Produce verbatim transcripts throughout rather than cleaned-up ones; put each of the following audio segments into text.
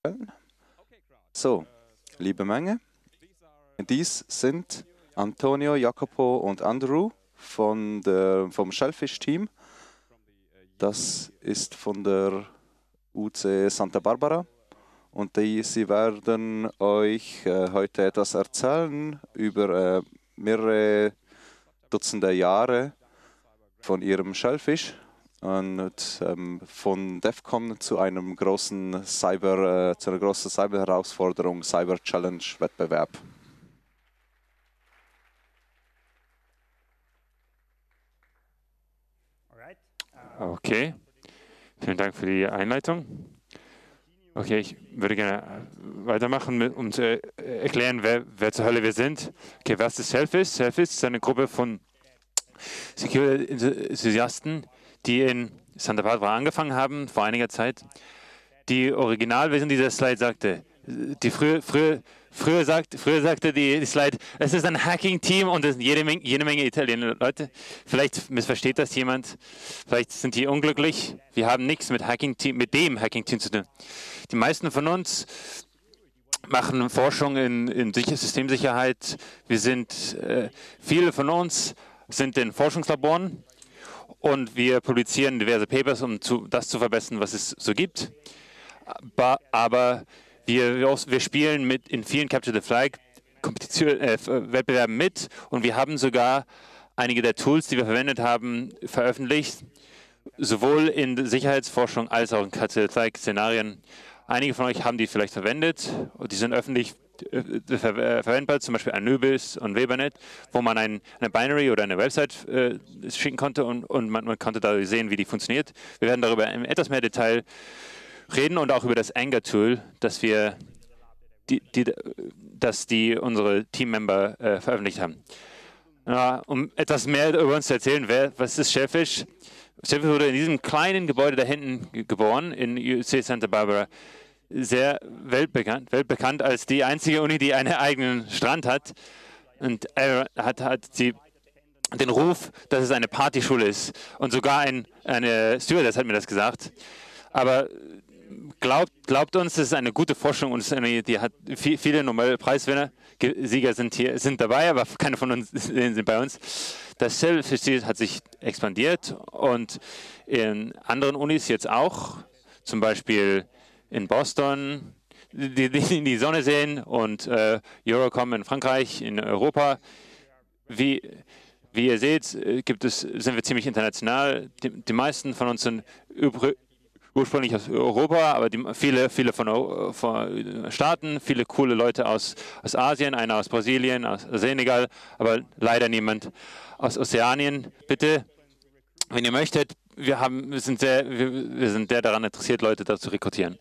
So, liebe Menge, dies sind Antonio, Jacopo und Andrew von der, vom Shellfish-Team. Das ist von der U C Santa Barbara. Und die, sie werden euch äh, heute etwas erzählen über äh, mehrere Dutzende Jahre von ihrem Shellfish und ähm, von DEFCON zu einem großen Cyber, äh, zu einer großen Cyber-Herausforderung, Cyber-Challenge-Wettbewerb. Okay, vielen Dank für die Einleitung. Okay, ich würde gerne weitermachen, um zu erklären, wer, wer zur Hölle wir sind. Okay, was ist Shellfish? Shellfish ist eine Gruppe von Security-Enthusiasten, die in Santa Barbara angefangen haben, vor einiger Zeit. Die Originalversion dieser Slide sagte, die früher, früher, früher, sagt, früher sagte die, die Slide, es ist ein Hacking-Team und es sind jede Menge, jede Menge italienische Leute. Vielleicht missversteht das jemand, vielleicht sind die unglücklich. Wir haben nichts mit, Hacking-Team, mit dem Hacking-Team zu tun. Die meisten von uns machen Forschung in, in Systemsicherheit. Wir sind, äh, viele von uns sind in Forschungslaboren und wir publizieren diverse Papers, um zu, das zu verbessern, was es so gibt. Aber, aber wir, wir spielen mit in vielen Capture the Flag äh, Wettbewerben mit und wir haben sogar einige der Tools, die wir verwendet haben, veröffentlicht, sowohl in Sicherheitsforschung als auch in Capture the Flag Szenarien. Einige von euch haben die vielleicht verwendet und die sind öffentlich äh, ver äh, verwendbar, zum Beispiel Anubis und Webernet, wo man ein, eine Binary oder eine Website äh, schicken konnte und, und man, man konnte da sehen, wie die funktioniert. Wir werden darüber in etwas mehr Detail reden und auch über das Anger-Tool, das wir, die, die, das die unsere Teammember äh, veröffentlicht haben. Ja, um etwas mehr über uns zu erzählen, wer, was ist Shellfish? Shellfish wurde in diesem kleinen Gebäude da hinten geboren, in U C Santa Barbara. Sehr weltbekannt, weltbekannt als die einzige Uni, die einen eigenen Strand hat. Und er hat, hat sie den Ruf, dass es eine Partyschule ist. Und sogar ein, eine Stewardess hat mir das gesagt. Aber Glaubt, glaubt uns, das ist eine gute Forschung und eine, die hat viel, viele Nobelpreiswinner, Sieger sind hier sind dabei, aber keine von uns sind bei uns. Das Shellfish hat sich expandiert und in anderen Unis jetzt auch, zum Beispiel in Boston, die, die in die Sonne sehen und äh, Eurocom in Frankreich, in Europa. Wie, wie ihr seht, gibt es, sind wir ziemlich international. Die, die meisten von uns sind übrig ursprünglich aus Europa, aber die, viele, viele von, von Staaten, viele coole Leute aus, aus Asien, einer aus Brasilien, aus Senegal, aber leider niemand aus Ozeanien. Bitte, wenn ihr möchtet, wir, haben, wir, sind, sehr, wir, wir sind sehr daran interessiert, Leute da zu rekrutieren.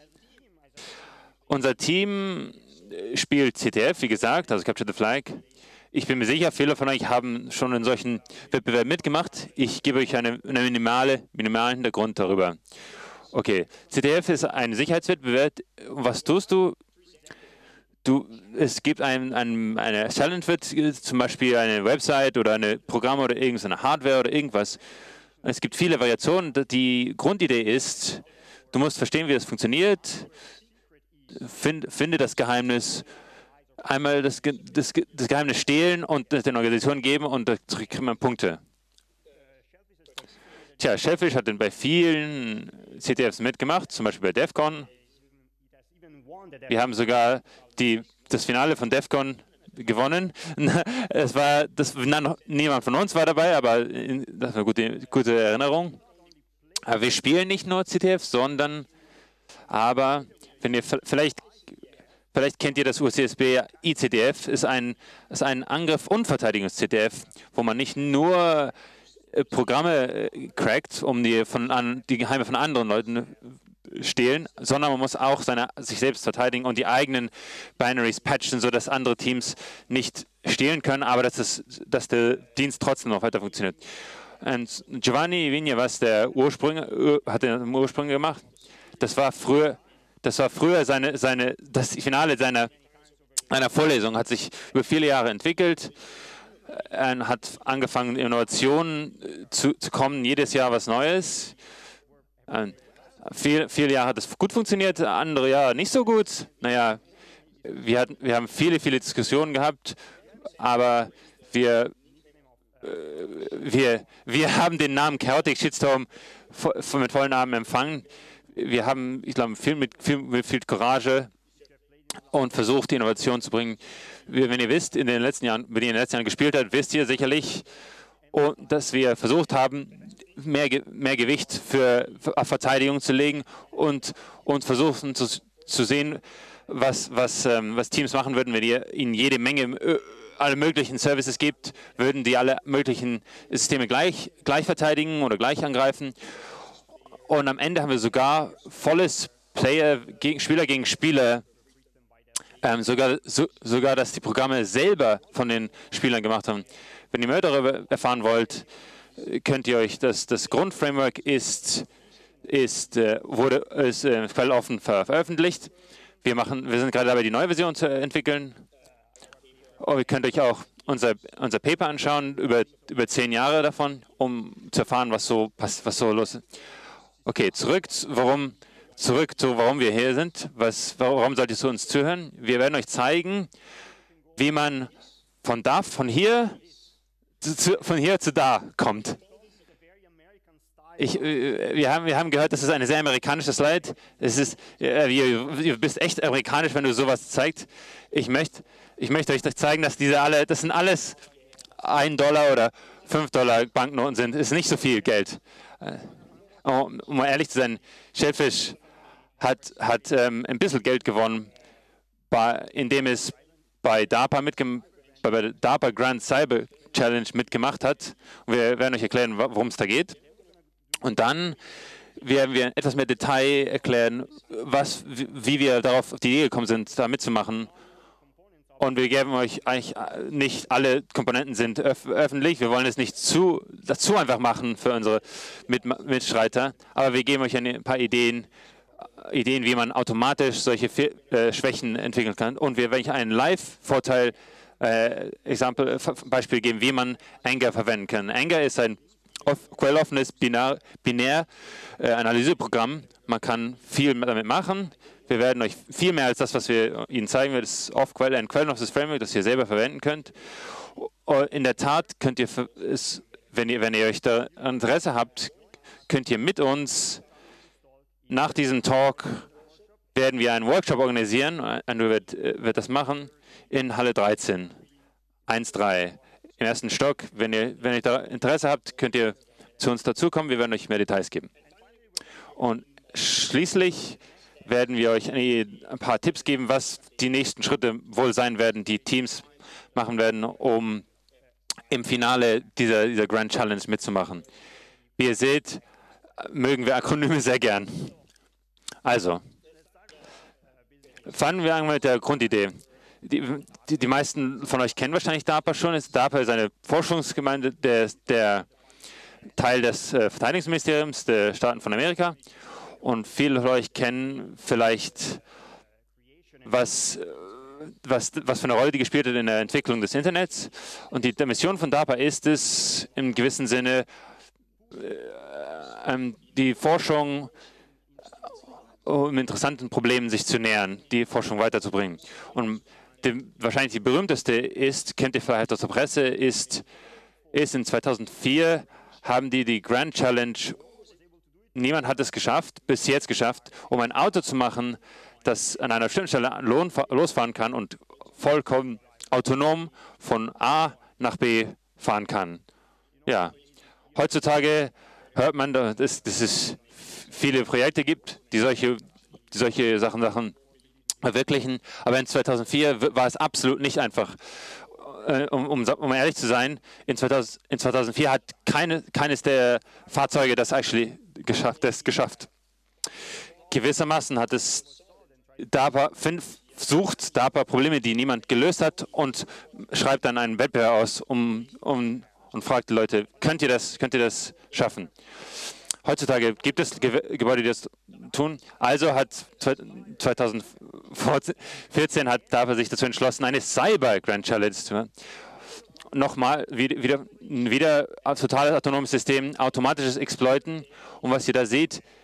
Unser Team spielt C T F, wie gesagt, also Capture the Flag. Ich bin mir sicher, viele von euch haben schon in solchen Wettbewerben mitgemacht. Ich gebe euch einen eine minimale, minimalen Hintergrund darüber. Okay, C T F ist ein Sicherheitswettbewerb. Was tust du? Du, es gibt ein, ein, eine Challenge, wird zum Beispiel eine Website oder ein Programm oder irgendeine Hardware oder irgendwas. Es gibt viele Variationen. Die Grundidee ist, du musst verstehen, wie das funktioniert. Find, finde das Geheimnis. Einmal das, das, das Geheimnis stehlen und den Organisationen geben und da kriegt man Punkte. Tja, Shellfish hat dann bei vielen C T Fs mitgemacht, zum Beispiel bei DEFCON. Wir haben sogar die, das Finale von DEFCON gewonnen. Es war, das, na, niemand von uns war dabei, aber das war eine gute, gute Erinnerung. Aber wir spielen nicht nur C T Fs, sondern, aber wenn ihr vielleicht, vielleicht kennt ihr das U C S B I C T F, ist ein, ist ein Angriff- und Verteidigungs-C T F, wo man nicht nur Programme crackt, um die, von an, die Geheime von anderen Leuten stehlen, sondern man muss auch seine, sich selbst verteidigen und die eigenen Binaries patchen, sodass andere Teams nicht stehlen können, aber dass, es, dass der Dienst trotzdem noch weiter funktioniert. Und Giovanni Vigna, was der Ursprung, hat den Ursprung gemacht, das war früher, das war früher seine, seine, das Finale seiner, seiner Vorlesung, hat sich über viele Jahre entwickelt. Er hat angefangen, Innovationen zu, zu kommen, jedes Jahr was Neues. Viel, viele Jahre hat es gut funktioniert, andere Jahre nicht so gut. Naja, wir, hatten, wir haben viele, viele Diskussionen gehabt, aber wir, äh, wir, wir haben den Namen Chaotic Shitstorm mit vollen Armen empfangen. Wir haben, ich glaube, viel mit, viel mit viel Courage und versucht, die Innovation zu bringen. Wir, wenn ihr wisst, in den letzten Jahren, wenn ihr in den letzten Jahren gespielt habt, wisst ihr sicherlich, dass wir versucht haben, mehr, mehr Gewicht für, für Verteidigung zu legen und, und versuchen zu, zu sehen, was, was, ähm, was Teams machen würden, wenn ihr ihnen jede Menge, äh, alle möglichen Services gibt, würden die alle möglichen Systeme gleich, gleich verteidigen oder gleich angreifen. Und am Ende haben wir sogar volles Player gegen Spieler gegen Spieler, ähm, sogar, so, sogar, dass die Programme selber von den Spielern gemacht haben. Wenn ihr mehr darüber erfahren wollt, könnt ihr euch, das, das Grundframework ist, ist, äh, wurde, ist äh, quelloffen ver veröffentlicht. Wir, machen, wir sind gerade dabei, die neue Version zu entwickeln. Und ihr könnt euch auch unser, unser Paper anschauen, über, über zehn Jahre davon, um zu erfahren, was so, was, was so los ist. Okay, zurück, warum, zurück zu, warum wir hier sind. Was, warum solltest du uns zuhören? Wir werden euch zeigen, wie man von da, von hier, zu, von hier zu da kommt. Ich, wir, haben, wir haben gehört, das ist eine sehr amerikanische Slide. Es ist, äh, ihr, bist echt amerikanisch, wenn du sowas zeigst. Ich möchte, ich möchte euch zeigen, dass diese alle, das sind alles ein Dollar oder fünf Dollar Banknoten sind. Das ist nicht so viel Geld. Um, um ehrlich zu sein, Shellfish hat, hat ähm, ein bisschen Geld gewonnen, bei, indem es bei DARPA, mitgem bei der DARPA Grand Cyber Challenge mitgemacht hat. Und wir werden euch erklären, worum es da geht. Und dann werden wir etwas mehr Detail erklären, was, wie wir darauf auf die Idee gekommen sind, da mitzumachen. Und wir geben euch eigentlich nicht alle Komponenten sind öf öffentlich. Wir wollen es nicht zu, zu einfach machen für unsere Mit Mitstreiter, aber wir geben euch ein paar Ideen, Ideen, wie man automatisch solche äh, Schwächen entwickeln kann. Und wir werden euch einen Live-Vorteil, äh, Example, Beispiel geben, wie man Anger verwenden kann. Anger ist ein quelloffenes Binär-Analyseprogramm. Äh, Man kann viel damit machen. Wir werden euch viel mehr als das, was wir Ihnen zeigen, wird es off-quell, ein quelloffenes Framework, das ihr selber verwenden könnt. In der Tat könnt ihr, es, wenn ihr, wenn ihr euch da Interesse habt, könnt ihr mit uns nach diesem Talk werden wir einen Workshop organisieren. Andrew wird, wird das machen in Halle dreizehn, eins drei. Im ersten Stock. Wenn ihr, wenn ihr da Interesse habt, könnt ihr zu uns dazukommen. Wir werden euch mehr Details geben. Und schließlich werden wir euch ein paar Tipps geben, was die nächsten Schritte wohl sein werden, die Teams machen werden, um im Finale dieser, dieser Grand Challenge mitzumachen. Wie ihr seht, mögen wir Akronyme sehr gern. Also, fangen wir an mit der Grundidee. Die, die, die meisten von euch kennen wahrscheinlich DARPA schon. DARPA ist eine Forschungsgemeinde, der, der Teil des äh, Verteidigungsministeriums der Staaten von Amerika. Und viele von euch kennen vielleicht, was, was, was für eine Rolle die gespielt hat in der Entwicklung des Internets. Und die, die Mission von DARPA ist es, im gewissen Sinne äh, die Forschung um interessanten Problemen sich zu nähern, die Forschung weiterzubringen. Und die, wahrscheinlich die berühmteste ist, kennt ihr vielleicht aus der Presse, ist, ist in zweitausendvier haben die die Grand Challenge, niemand hat es geschafft, bis jetzt geschafft, um ein Auto zu machen, das an einer bestimmten Stelle losfahren kann und vollkommen autonom von A nach B fahren kann. Ja, heutzutage hört man, dass, dass es viele Projekte gibt, die solche, die solche Sachen, Sachen verwirklichen. Aber in zweitausendvier war es absolut nicht einfach. Äh, um, um, um ehrlich zu sein, in, zweitausend, in zweitausendvier hat keine, keines der Fahrzeuge das actually geschafft. Das geschafft. Gewissermaßen hat es DARPA fünf sucht DARPA Probleme, die niemand gelöst hat, und schreibt dann einen Wettbewerb aus, um, um, und fragt die Leute, könnt ihr das, könnt ihr das schaffen? Heutzutage gibt es Gebäude, die das tun. Also hat zweitausendvierzehn hat DARPA sich dazu entschlossen, eine Cyber Grand Challenge zu machen. Nochmal, wieder, wieder ein total autonomes System, automatisches Exploiten. Und was ihr da seht,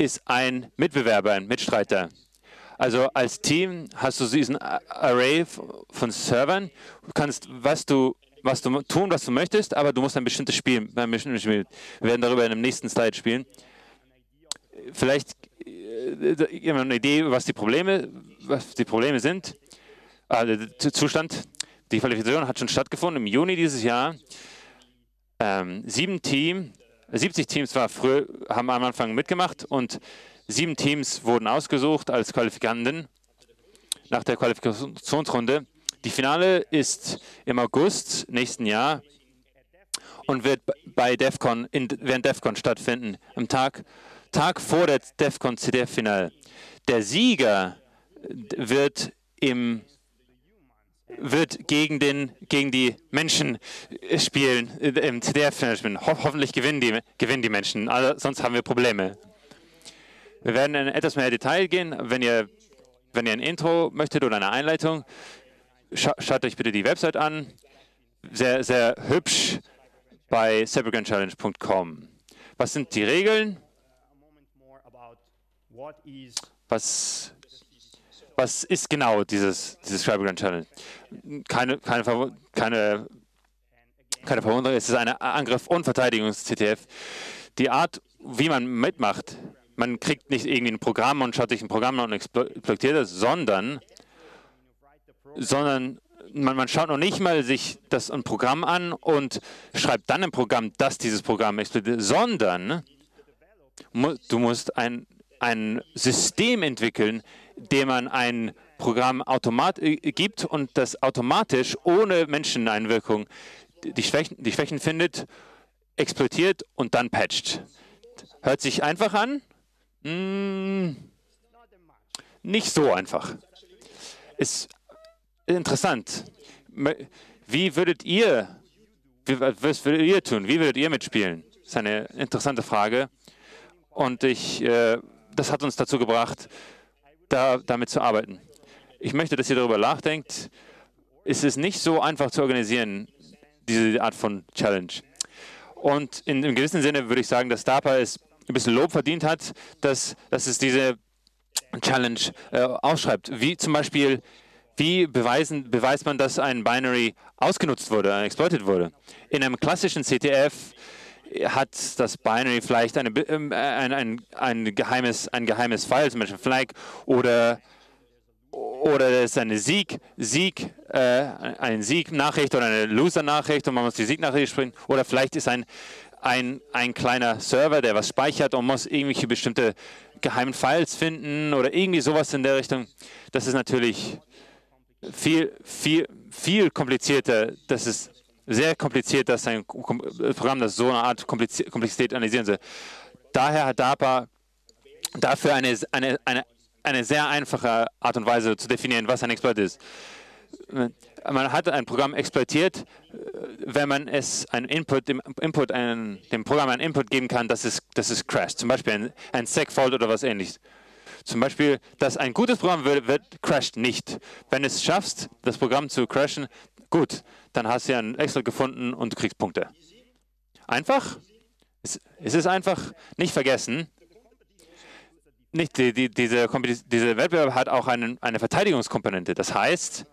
ist ein Mitbewerber, ein Mitstreiter. Also als Team hast du diesen Array von Servern. Du kannst, was du, was du tun, was du möchtest, aber du musst ein bestimmtes Spiel, ein bestimmtes Spiel. Wir werden darüber in dem nächsten Slide spielen. Vielleicht äh, eine Idee, was die Probleme, was die Probleme sind. Also der Zustand. Die Qualifikation hat schon stattgefunden im Juni dieses Jahr. Ähm, sieben Team, siebzig Teams war früher, haben am Anfang mitgemacht und sieben Teams wurden ausgesucht als Qualifikanten nach der Qualifikationsrunde. Die Finale ist im August nächsten Jahr und wird bei DEFCON, in, während DEFCON stattfinden, am Tag, Tag vor der DEFCON C D F-Finale. Der Sieger wird im wird gegen, den, gegen die Menschen spielen, im C D F-Finale. Ho hoffentlich gewinnen die, gewinnen die Menschen, also sonst haben wir Probleme. Wir werden in etwas mehr Detail gehen. Wenn ihr, wenn ihr ein Intro möchtet oder eine Einleitung, scha schaut euch bitte die Website an. Sehr, sehr hübsch bei cybergun challenge punkt com. Was sind die Regeln? Was, was ist genau dieses, dieses Cybergun Challenge? Keine, keine, keine, keine Verwunderung, es ist ein Angriff- und Verteidigungs-C T F. Die Art, wie man mitmacht, man kriegt nicht irgendwie ein Programm und schaut sich ein Programm an und exploitiert es, sondern, sondern man, man schaut noch nicht mal sich das ein Programm an und schreibt dann ein Programm, das dieses Programm exploitiert, sondern mu du musst ein, ein System entwickeln, dem man ein Programm automat äh, gibt und das automatisch ohne Menscheneinwirkung die Schwächen, die Schwächen findet, exploitiert und dann patcht. Hört sich einfach an? Hm, nicht so einfach. Ist interessant. Wie würdet ihr, wie, was würdet ihr tun? Wie würdet ihr mitspielen? Das ist eine interessante Frage. Und ich, äh, das hat uns dazu gebracht, da, damit zu arbeiten. Ich möchte, dass ihr darüber nachdenkt. Es ist nicht so einfach zu organisieren, diese Art von Challenge. Und in einem gewissen Sinne würde ich sagen, dass DARPA es ein bisschen Lob verdient hat, dass, dass es diese Challenge äh, ausschreibt. Wie zum Beispiel, wie beweisen, beweist man, dass ein Binary ausgenutzt wurde, exploited wurde? In einem klassischen C T F hat das Binary vielleicht eine, äh, ein, ein, ein, geheimes, ein geheimes File, zum Beispiel Flag, oder, oder es ist eine Sieg, Sieg, äh, eine Sieg-Nachricht oder eine Loser-Nachricht und man muss die Sieg-Nachricht springen. Oder vielleicht ist ein, ein, ein kleiner Server, der was speichert und muss irgendwelche bestimmte geheimen Files finden oder irgendwie sowas in der Richtung. Das ist natürlich viel, viel, viel komplizierter. Das ist sehr kompliziert, dass ein Programm, das so eine Art Komplexität analysieren soll. Daher hat DARPA dafür eine, eine, eine, eine sehr einfache Art und Weise zu definieren, was ein Exploit ist. Man hat ein Programm exploitiert, wenn man es einen Input, dem, Input einen, dem Programm einen Input geben kann, dass es, dass es crasht. Zum Beispiel ein, ein Segfault oder was ähnliches. Zum Beispiel, dass ein gutes Programm wird, wird crasht nicht. Wenn es schaffst, das Programm zu crashen, gut, dann hast du ja einen Exploit gefunden und du kriegst Punkte. Einfach? Es, es ist einfach, nicht vergessen, nicht die, die, diese, diese Wettbewerb hat auch einen, eine Verteidigungskomponente. Das heißt,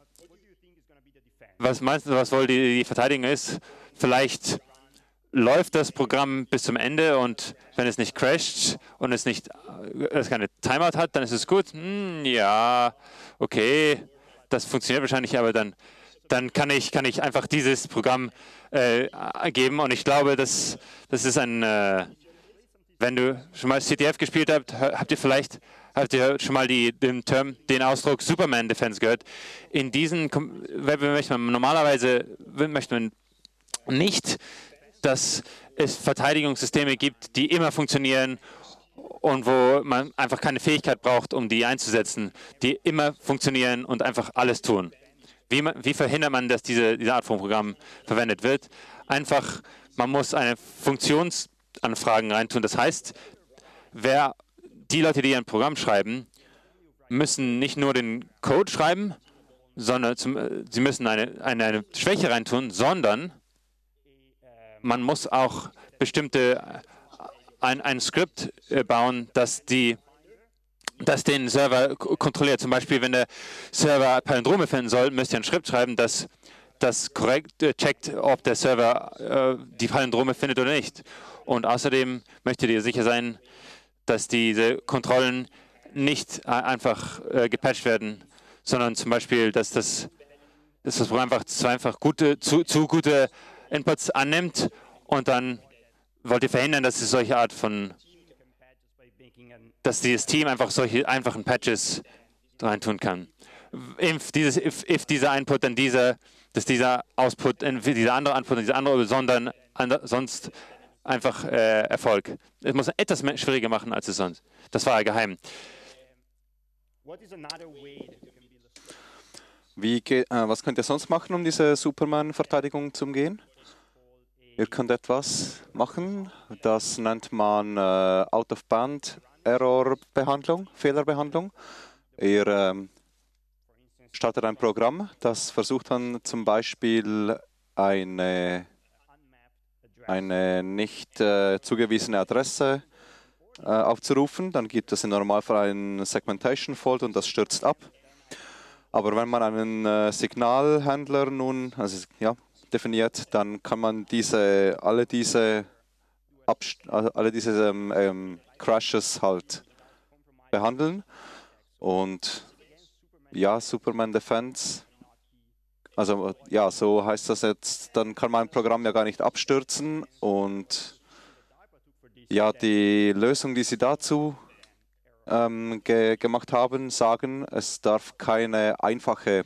was meinst du, was wohl die, die Verteidigung ist? Vielleicht läuft das Programm bis zum Ende und wenn es nicht crasht und es nicht es keine Timeout hat, dann ist es gut. Hm, ja, okay, das funktioniert wahrscheinlich, aber dann, dann kann, ich, kann ich einfach dieses Programm äh, geben und ich glaube, das, das ist ein, äh, wenn du schon mal C T F gespielt habt, habt ihr vielleicht habt ihr schon mal die, den Term, den Ausdruck Superman Defense gehört. In diesen möchte man normalerweise möchte man nicht, dass es Verteidigungssysteme gibt, die immer funktionieren und wo man einfach keine Fähigkeit braucht, um die einzusetzen, die immer funktionieren und einfach alles tun. Wie, man, wie verhindert man, dass diese, diese Art von Programm verwendet wird? Einfach, man muss eine Funktionsanfragen reintun. Das heißt, wer, die Leute, die ein Programm schreiben, müssen nicht nur den Code schreiben, sondern zum, sie müssen eine, eine, eine Schwäche reintun, sondern man muss auch bestimmte ein, ein Skript äh, bauen, das die das den Server kontrolliert. Zum Beispiel, wenn der Server Palindrome finden soll, müsst ihr ein Skript schreiben, das das korrekt äh, checkt, ob der Server äh, die Palindrome findet oder nicht. Und außerdem möchtet ihr sicher sein, dass diese Kontrollen nicht äh, einfach äh, gepatcht werden, sondern zum Beispiel, dass das, dass das Programm einfach zu, einfach gute, zu, zu gute Inputs annimmt und dann wollt ihr verhindern, dass es solche Art von, dass dieses Team einfach solche einfachen Patches reintun kann. If, dieses, if, if dieser Input, dann dieser, dass dieser Output, dieser andere Input, dieser andere, sondern and, sonst einfach äh, Erfolg. Es muss etwas schwieriger machen, als es sonst. Das war geheim. Wie äh, was könnt ihr sonst machen, um diese Superman-Verteidigung zu umgehen? Ihr könnt etwas machen, das nennt man äh, Out-of-Band-Error-Behandlung, Fehlerbehandlung. Ihr ähm, startet ein Programm, das versucht dann zum Beispiel eine, eine nicht äh, zugewiesene Adresse äh, aufzurufen. Dann gibt es im Normalfall einen Segmentation Fault und das stürzt ab. Aber wenn man einen äh, Signalhandler nun also, ja, definiert, dann kann man diese, alle diese, Abst alle diese ähm, ähm, Crashes halt behandeln. Und ja, Superman Defense, also ja, so heißt das jetzt, dann kann mein Programm ja gar nicht abstürzen und ja, die Lösung, die Sie dazu ähm, ge gemacht haben, sagen, es darf keine einfache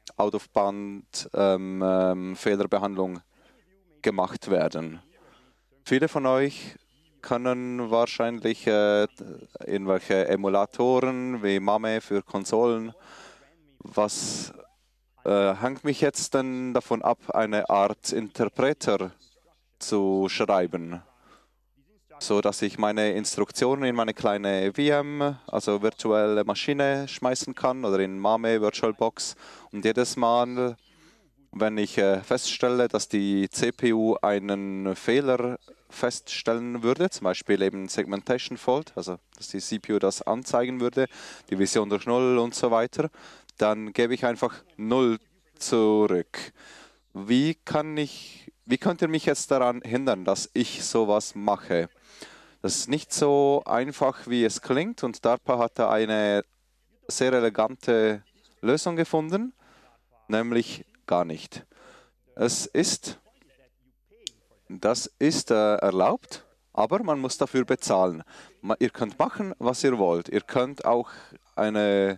Out-of-Band-Fehlerbehandlung ähm, ähm, gemacht werden. Viele von euch können wahrscheinlich äh, irgendwelche Emulatoren wie MAME für Konsolen. Was äh, hängt mich jetzt denn davon ab, eine Art Interpreter zu schreiben, so dass ich meine Instruktionen in meine kleine V M, also virtuelle Maschine, schmeißen kann oder in MAME VirtualBox und jedes Mal, wenn ich äh, feststelle, dass die C P U einen Fehler feststellen würde, zum Beispiel eben Segmentation Fault, also dass die C P U das anzeigen würde, Division durch Null und so weiter, dann gebe ich einfach Null zurück. Wie kann ich, wie könnt ihr mich jetzt daran hindern, dass ich sowas mache? Das ist nicht so einfach, wie es klingt, und DARPA hat da eine sehr elegante Lösung gefunden, nämlich gar nicht. Es ist, das ist äh, erlaubt, aber man muss dafür bezahlen. Ihr könnt machen, was ihr wollt. Ihr könnt auch eine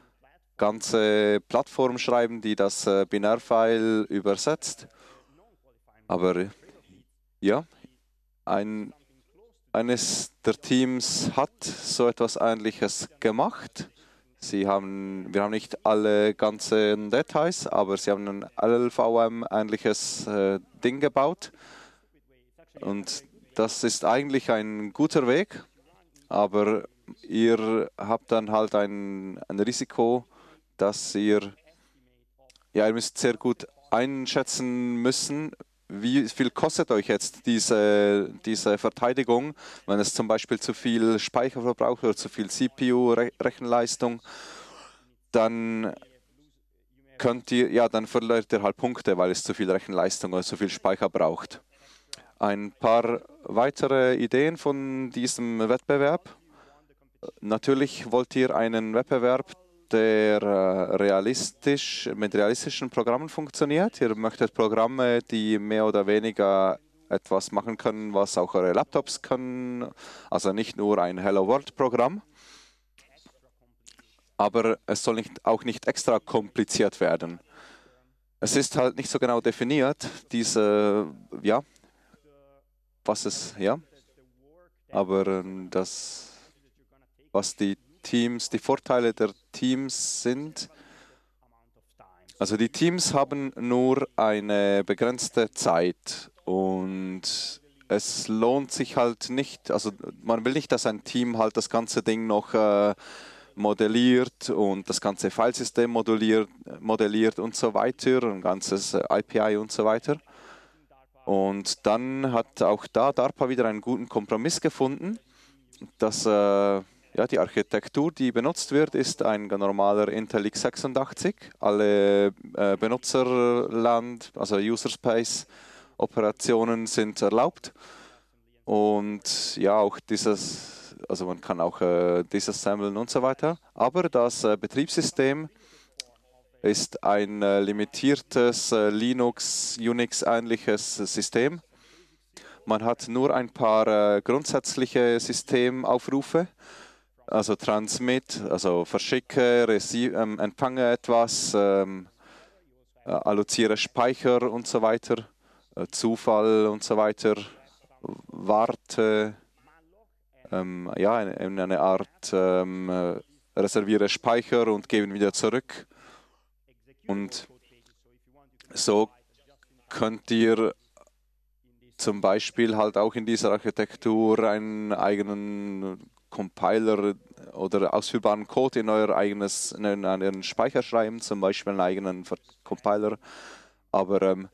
ganze Plattform schreiben, die das äh, Binärfile übersetzt. Aber ja, ein, eines der Teams hat so etwas Ähnliches gemacht. Sie haben, wir haben nicht alle ganzen Details, aber sie haben ein L L V M-ähnliches äh, Ding gebaut. Und das ist eigentlich ein guter Weg, aber ihr habt dann halt ein, ein Risiko, dass ihr, ja, ihr müsst sehr gut einschätzen müssen, wie viel kostet euch jetzt diese, diese Verteidigung, wenn es zum Beispiel zu viel Speicher verbraucht oder zu viel C P U-Rechenleistung, dann könnt ihr, ja, dann verliert ihr halt Punkte, weil es zu viel Rechenleistung oder zu viel Speicher braucht. Ein paar weitere Ideen von diesem Wettbewerb. Natürlich wollt ihr einen Wettbewerb, der realistisch, mit realistischen Programmen funktioniert. Ihr möchtet Programme, die mehr oder weniger etwas machen können, was auch eure Laptops können. Also nicht nur ein Hello World-Programm. Aber es soll nicht, auch nicht extra kompliziert werden. Es ist halt nicht so genau definiert, diese, ja, was es, ja, aber das, was die Teams, die Vorteile der Teams sind. Also die Teams haben nur eine begrenzte Zeit und es lohnt sich halt nicht, also man will nicht, dass ein Team halt das ganze Ding noch äh, modelliert und das ganze Filesystem modelliert, modelliert und so weiter, ein ganzes äh, I P I und so weiter. Und dann hat auch da DARPA wieder einen guten Kompromiss gefunden, dass äh, ja, die Architektur, die benutzt wird, ist ein normaler Intel x sechsundachtzig. Alle äh, Benutzerland, also User Space Operationen sind erlaubt. Und ja, auch dieses, also man kann auch äh, disassemblen und so weiter. Aber das äh, Betriebssystem ist ein äh, limitiertes äh, Linux-Unix-ähnliches System. Man hat nur ein paar äh, grundsätzliche Systemaufrufe, also Transmit, also verschicke, receive, ähm, empfange etwas, ähm, äh, alloziere Speicher und so weiter, äh, Zufall und so weiter, warte, ähm, ja, in, in eine Art ähm, äh, reserviere Speicher und gebe ihn wieder zurück. Und so könnt ihr zum Beispiel halt auch in dieser Architektur einen eigenen Compiler oder ausführbaren Code in euer eigenes in einen Speicher schreiben, zum Beispiel einen eigenen Compiler. Aber ähm,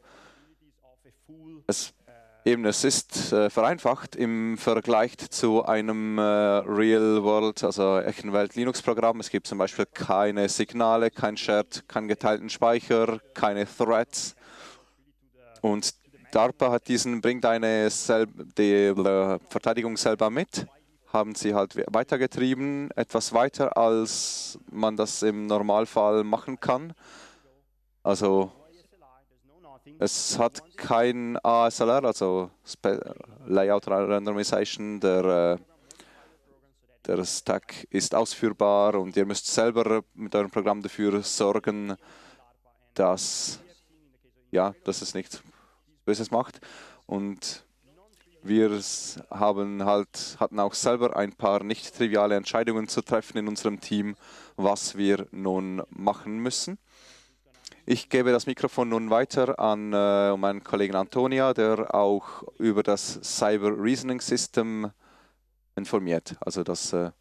es, eben, es ist äh, vereinfacht im Vergleich zu einem äh, Real-World, also echten Welt-Linux-Programm. Es gibt zum Beispiel keine Signale, kein Shared, keinen geteilten Speicher, keine Threads. Und DARPA hat diesen, bringt eine selb, die äh, Verteidigung selber mit, haben sie halt weitergetrieben, etwas weiter, als man das im Normalfall machen kann. Also es hat kein A S L R, also Layout Randomization, der, der Stack ist ausführbar und ihr müsst selber mit eurem Programm dafür sorgen, dass, ja, dass es nicht Böses macht. Und wir haben halt, hatten auch selber ein paar nicht triviale Entscheidungen zu treffen in unserem Team, was wir nun machen müssen. Ich gebe das Mikrofon nun weiter an äh, meinen Kollegen Antonia, der auch über das Cyber Reasoning System informiert. Also, das, äh,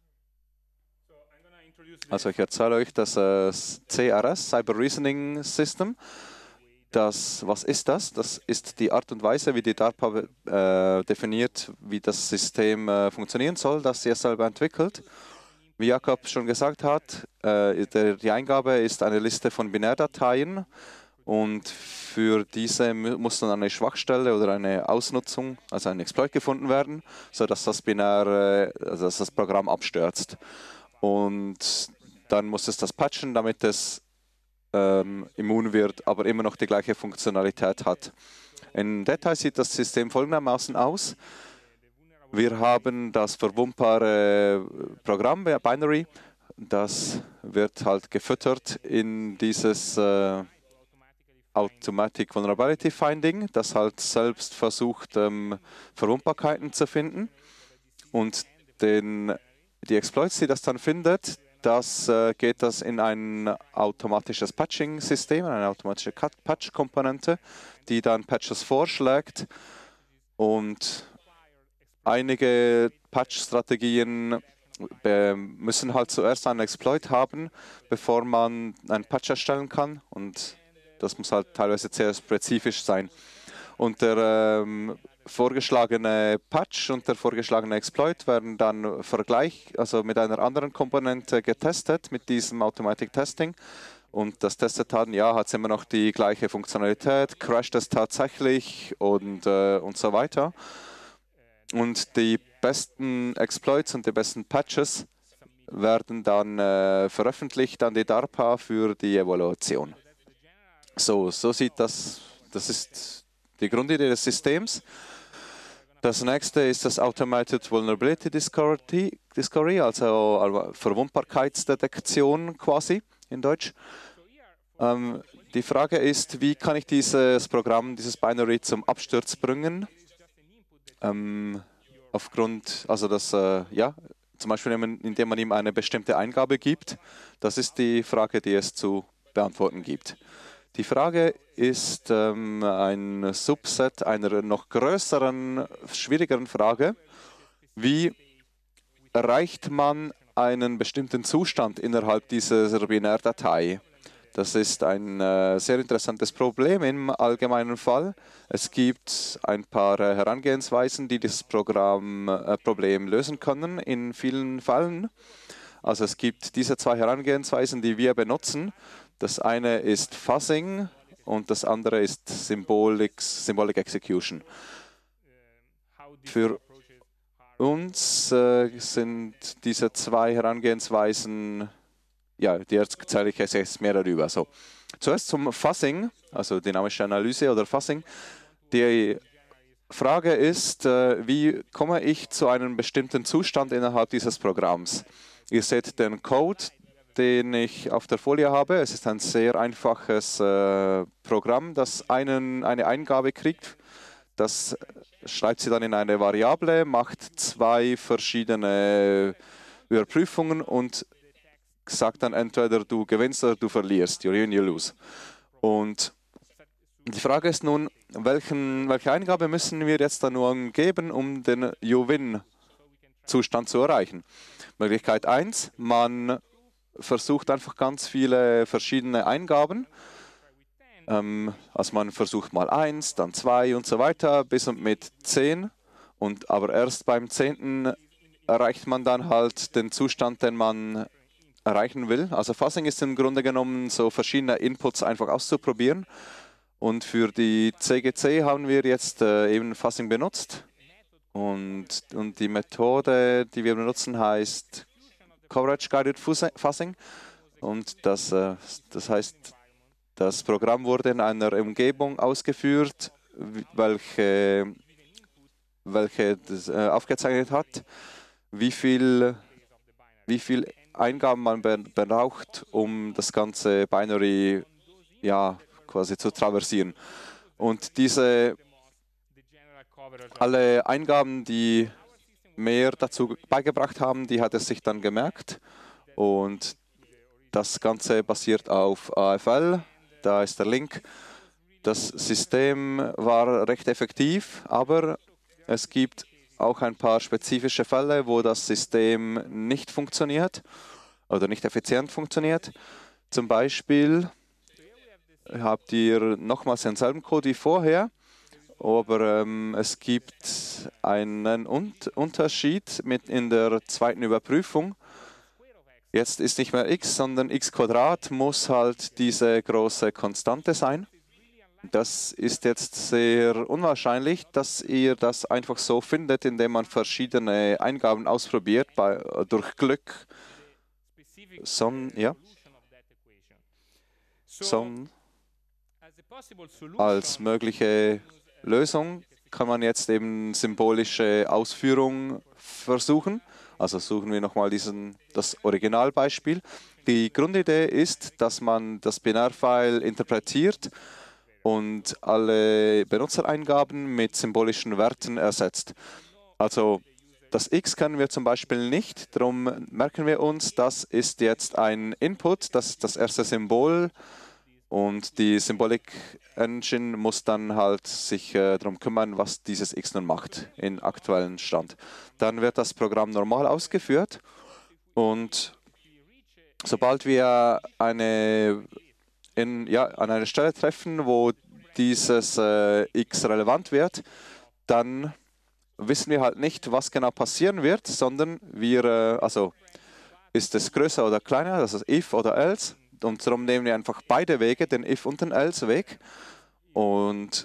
also ich erzähle euch das äh, C R S, Cyber Reasoning System. Das, was ist das? Das ist die Art und Weise, wie die DARPA äh, definiert, wie das System äh, funktionieren soll, das sie selber entwickelt. Wie Jakob schon gesagt hat, äh, der, die Eingabe ist eine Liste von Binärdateien und für diese muss dann eine Schwachstelle oder eine Ausnutzung, also ein Exploit gefunden werden, sodass das Binär, äh, also dass das Programm abstürzt. Und dann muss es das patchen, damit es Ähm, immun wird, aber immer noch die gleiche Funktionalität hat. Im Detail sieht das System folgendermaßen aus. Wir haben das verwundbare Programm, Binary, das wird halt gefüttert in dieses äh, Automatic Vulnerability Finding, das halt selbst versucht, ähm, Verwundbarkeiten zu finden. Und den, die Exploits, die das dann findet, das äh, geht das in ein automatisches Patching-System, eine automatische Patch-Komponente, die dann Patches vorschlägt. Und einige Patch-Strategien äh, müssen halt zuerst einen Exploit haben, bevor man einen Patch erstellen kann. Und das muss halt teilweise sehr spezifisch sein. Und der ähm, vorgeschlagene Patch und der vorgeschlagene Exploit werden dann Vergleich, also mit einer anderen Komponente getestet, mit diesem Automatic Testing. Und das testet dann, ja, hat es immer noch die gleiche Funktionalität, crasht es tatsächlich und, äh, und so weiter. Und die besten Exploits und die besten Patches werden dann äh, veröffentlicht an die DARPA für die Evaluation. So, so sieht das, das ist die Grundidee des Systems. Das nächste ist das Automated Vulnerability Discovery, also Verwundbarkeitsdetektion quasi in Deutsch. Ähm, die Frage ist, wie kann ich dieses Programm, dieses Binary zum Absturz bringen? Ähm, aufgrund, also das, äh, ja, zum Beispiel indem man ihm eine bestimmte Eingabe gibt. Das ist die Frage, die es zu beantworten gibt. Die Frage ist ähm, ein Subset einer noch größeren, schwierigeren Frage. Wie erreicht man einen bestimmten Zustand innerhalb dieser Binärdatei? Das ist ein äh, sehr interessantes Problem im allgemeinen Fall. Es gibt ein paar äh, Herangehensweisen, die das Programm, äh, Problem lösen können in vielen Fällen. Also es gibt diese zwei Herangehensweisen, die wir benutzen. Das eine ist Fuzzing und das andere ist Symbolic, Symbolic Execution. Für uns äh, sind diese zwei Herangehensweisen, ja, jetzt zeige ich jetzt mehr darüber. So, zuerst zum Fuzzing, also dynamische Analyse oder Fuzzing. Die Frage ist, äh, wie komme ich zu einem bestimmten Zustand innerhalb dieses Programms? Ihr seht den Code, den ich auf der Folie habe. Es ist ein sehr einfaches äh, Programm, das einen, eine Eingabe kriegt. Das schreibt sie dann in eine Variable, macht zwei verschiedene Überprüfungen und sagt dann entweder du gewinnst oder du verlierst. You win, you lose. Und die Frage ist nun, welchen, welche Eingabe müssen wir jetzt dann nur geben, um den You-Win-Zustand zu erreichen? Möglichkeit eins, man versucht einfach ganz viele verschiedene Eingaben. Ähm, also man versucht mal eins, dann zwei und so weiter bis und mit zehn. Und aber erst beim zehnten erreicht man dann halt den Zustand, den man erreichen will. Also Fuzzing ist im Grunde genommen so verschiedene Inputs einfach auszuprobieren. Und für die C G C haben wir jetzt äh, eben Fuzzing benutzt. Und, und die Methode, die wir benutzen, heißt Coverage Guided Fuzzing. Und das, äh, das heißt, das Programm wurde in einer Umgebung ausgeführt, welche, welche das, äh, aufgezeichnet hat, wie viel, wie viel Eingaben man braucht, um das ganze Binary ja, quasi zu traversieren. Und diese alle Eingaben, die mehr dazu beigebracht haben, die hat es sich dann gemerkt. Und das Ganze basiert auf A F L. Da ist der Link. Das System war recht effektiv, aber es gibt auch ein paar spezifische Fälle, wo das System nicht funktioniert oder nicht effizient funktioniert. Zum Beispiel habt ihr nochmals denselben Code wie vorher, aber ähm, es gibt einen Un Unterschied mit in der zweiten Überprüfung. Jetzt ist nicht mehr x, sondern x Quadrat muss halt diese große Konstante sein. Das ist jetzt sehr unwahrscheinlich, dass ihr das einfach so findet, indem man verschiedene Eingaben ausprobiert, bei, durch Glück. Son, ja. Son, als mögliche Lösung kann man jetzt eben symbolische Ausführung versuchen. Also suchen wir nochmal diesen, das Originalbeispiel. Die Grundidee ist, dass man das Binärfile interpretiert und alle Benutzereingaben mit symbolischen Werten ersetzt. Also das x kennen wir zum Beispiel nicht, darum merken wir uns, das ist jetzt ein Input, das ist das erste Symbol und die Symbolic Engine muss dann halt sich äh, darum kümmern, was dieses x nun macht im aktuellen Stand. Dann wird das Programm normal ausgeführt und sobald wir eine In, ja, an eine Stelle treffen, wo dieses äh, x relevant wird, dann wissen wir halt nicht, was genau passieren wird, sondern wir, äh, also ist es größer oder kleiner, das ist if oder else, und darum nehmen wir einfach beide Wege, den if und den else Weg, und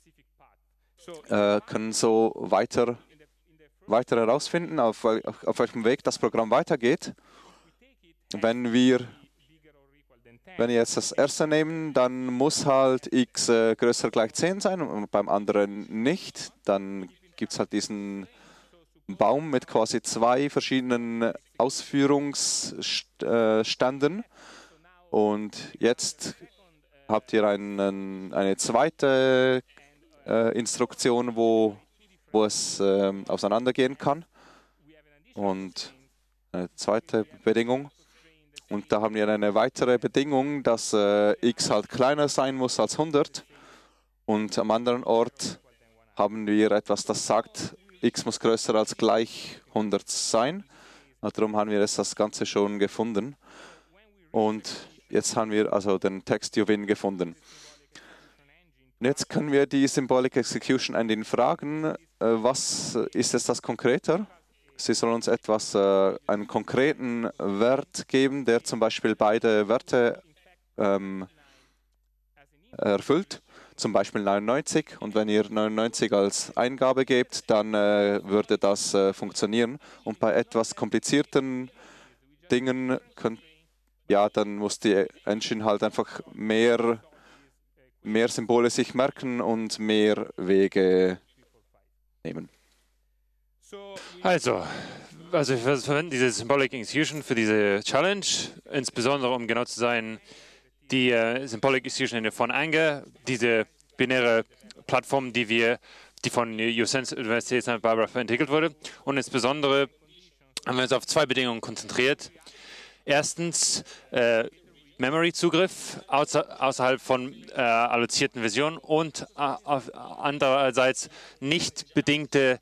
äh, können so weiter, weiter herausfinden, auf, auf, auf welchem Weg das Programm weitergeht. Wenn wir Wenn wir jetzt das erste nehmen, dann muss halt x äh, größer gleich zehn sein und beim anderen nicht. Dann gibt es halt diesen Baum mit quasi zwei verschiedenen Ausführungsständen. Und jetzt habt ihr einen, eine zweite äh, Instruktion, wo, wo es äh, auseinandergehen kann. Und eine zweite Bedingung. Und da haben wir eine weitere Bedingung, dass äh, x halt kleiner sein muss als hundert. Und am anderen Ort haben wir etwas, das sagt, x muss größer als gleich hundert sein. Und darum haben wir das Ganze schon gefunden. Und jetzt haben wir also den Text-Juvin gefunden. Und jetzt können wir die Symbolic Execution Engine fragen, äh, was ist jetzt das konkreter? Sie soll uns etwas, äh, einen konkreten Wert geben, der zum Beispiel beide Werte ähm, erfüllt, zum Beispiel neunundneunzig. Und wenn ihr neunundneunzig als Eingabe gebt, dann äh, würde das äh, funktionieren. Und bei etwas komplizierten Dingen, könnt, ja, dann muss die Engine halt einfach mehr, mehr Symbole sich merken und mehr Wege nehmen. Also, also wir verwenden diese Symbolic Execution für diese Challenge, insbesondere um genau zu sein, die äh, Symbolic Execution von Anger, diese binäre Plattform, die wir, die von U S Universität Santa Barbara entwickelt wurde. Und insbesondere haben wir uns auf zwei Bedingungen konzentriert. Erstens äh, Memory-Zugriff außer, außerhalb von äh, allozierten Versionen und äh, auf, andererseits nicht bedingte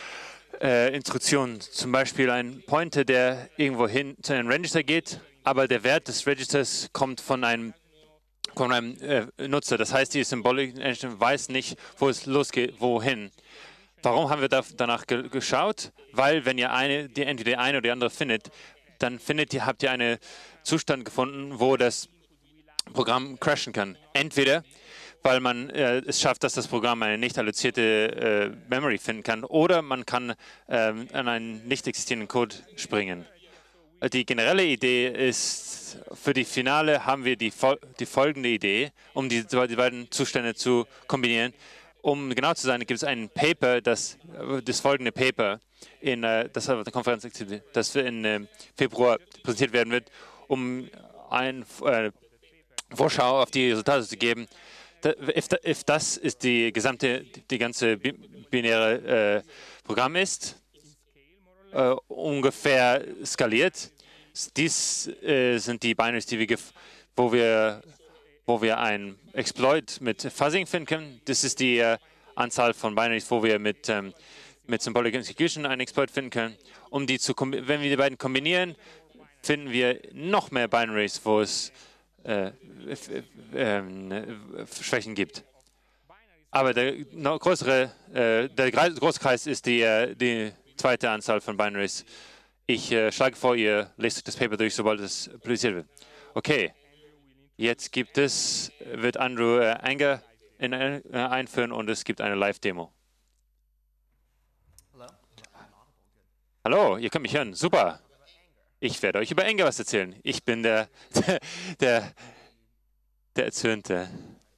Äh, Instruktionen, zum Beispiel ein Pointer, der irgendwo hin zu einem Register geht, aber der Wert des Registers kommt von einem, von einem äh, Nutzer. Das heißt, die Symbolic Engine weiß nicht, wo es losgeht, wohin. Warum haben wir da, danach ge geschaut? Weil, wenn ihr eine, die, entweder die eine oder die andere findet, dann findet ihr, habt ihr einen Zustand gefunden, wo das Programm crashen kann. Entweder weil man äh, es schafft, dass das Programm eine nicht allozierte äh, Memory finden kann, oder man kann ähm, an einen nicht existierenden Code springen. Die generelle Idee ist, für die Finale haben wir die, die folgende Idee, um die, die beiden Zustände zu kombinieren. Um genau zu sein, gibt es ein Paper, das, das folgende Paper, in, äh, das auf der Konferenz, das in äh, Februar präsentiert werden wird, um eine äh, Vorschau auf die Resultate zu geben. If, if das ist die gesamte, die ganze binäre äh, Programm ist, äh, ungefähr skaliert. Dies äh, sind die Binaries, die wir, wo wir, wo wir ein Exploit mit Fuzzing finden können. Das ist die äh, Anzahl von Binaries, wo wir mit ähm, mit Symbolic Execution einen Exploit finden können. Um die zu, wenn wir die beiden kombinieren, finden wir noch mehr Binaries, wo es Äh, äh, äh, Schwächen gibt. Aber der noch größere, äh, der große Kreis ist die, äh, die zweite Anzahl von Binaries. Ich äh, schlage vor, ihr lest das Paper durch, sobald es publiziert wird. Okay, jetzt gibt es, wird Andrew äh, Anger in, äh, einführen und es gibt eine Live-Demo. Hallo, ihr könnt mich hören. Super. Ich werde euch über Anger was erzählen. Ich bin der, der, der, der Erzürnte.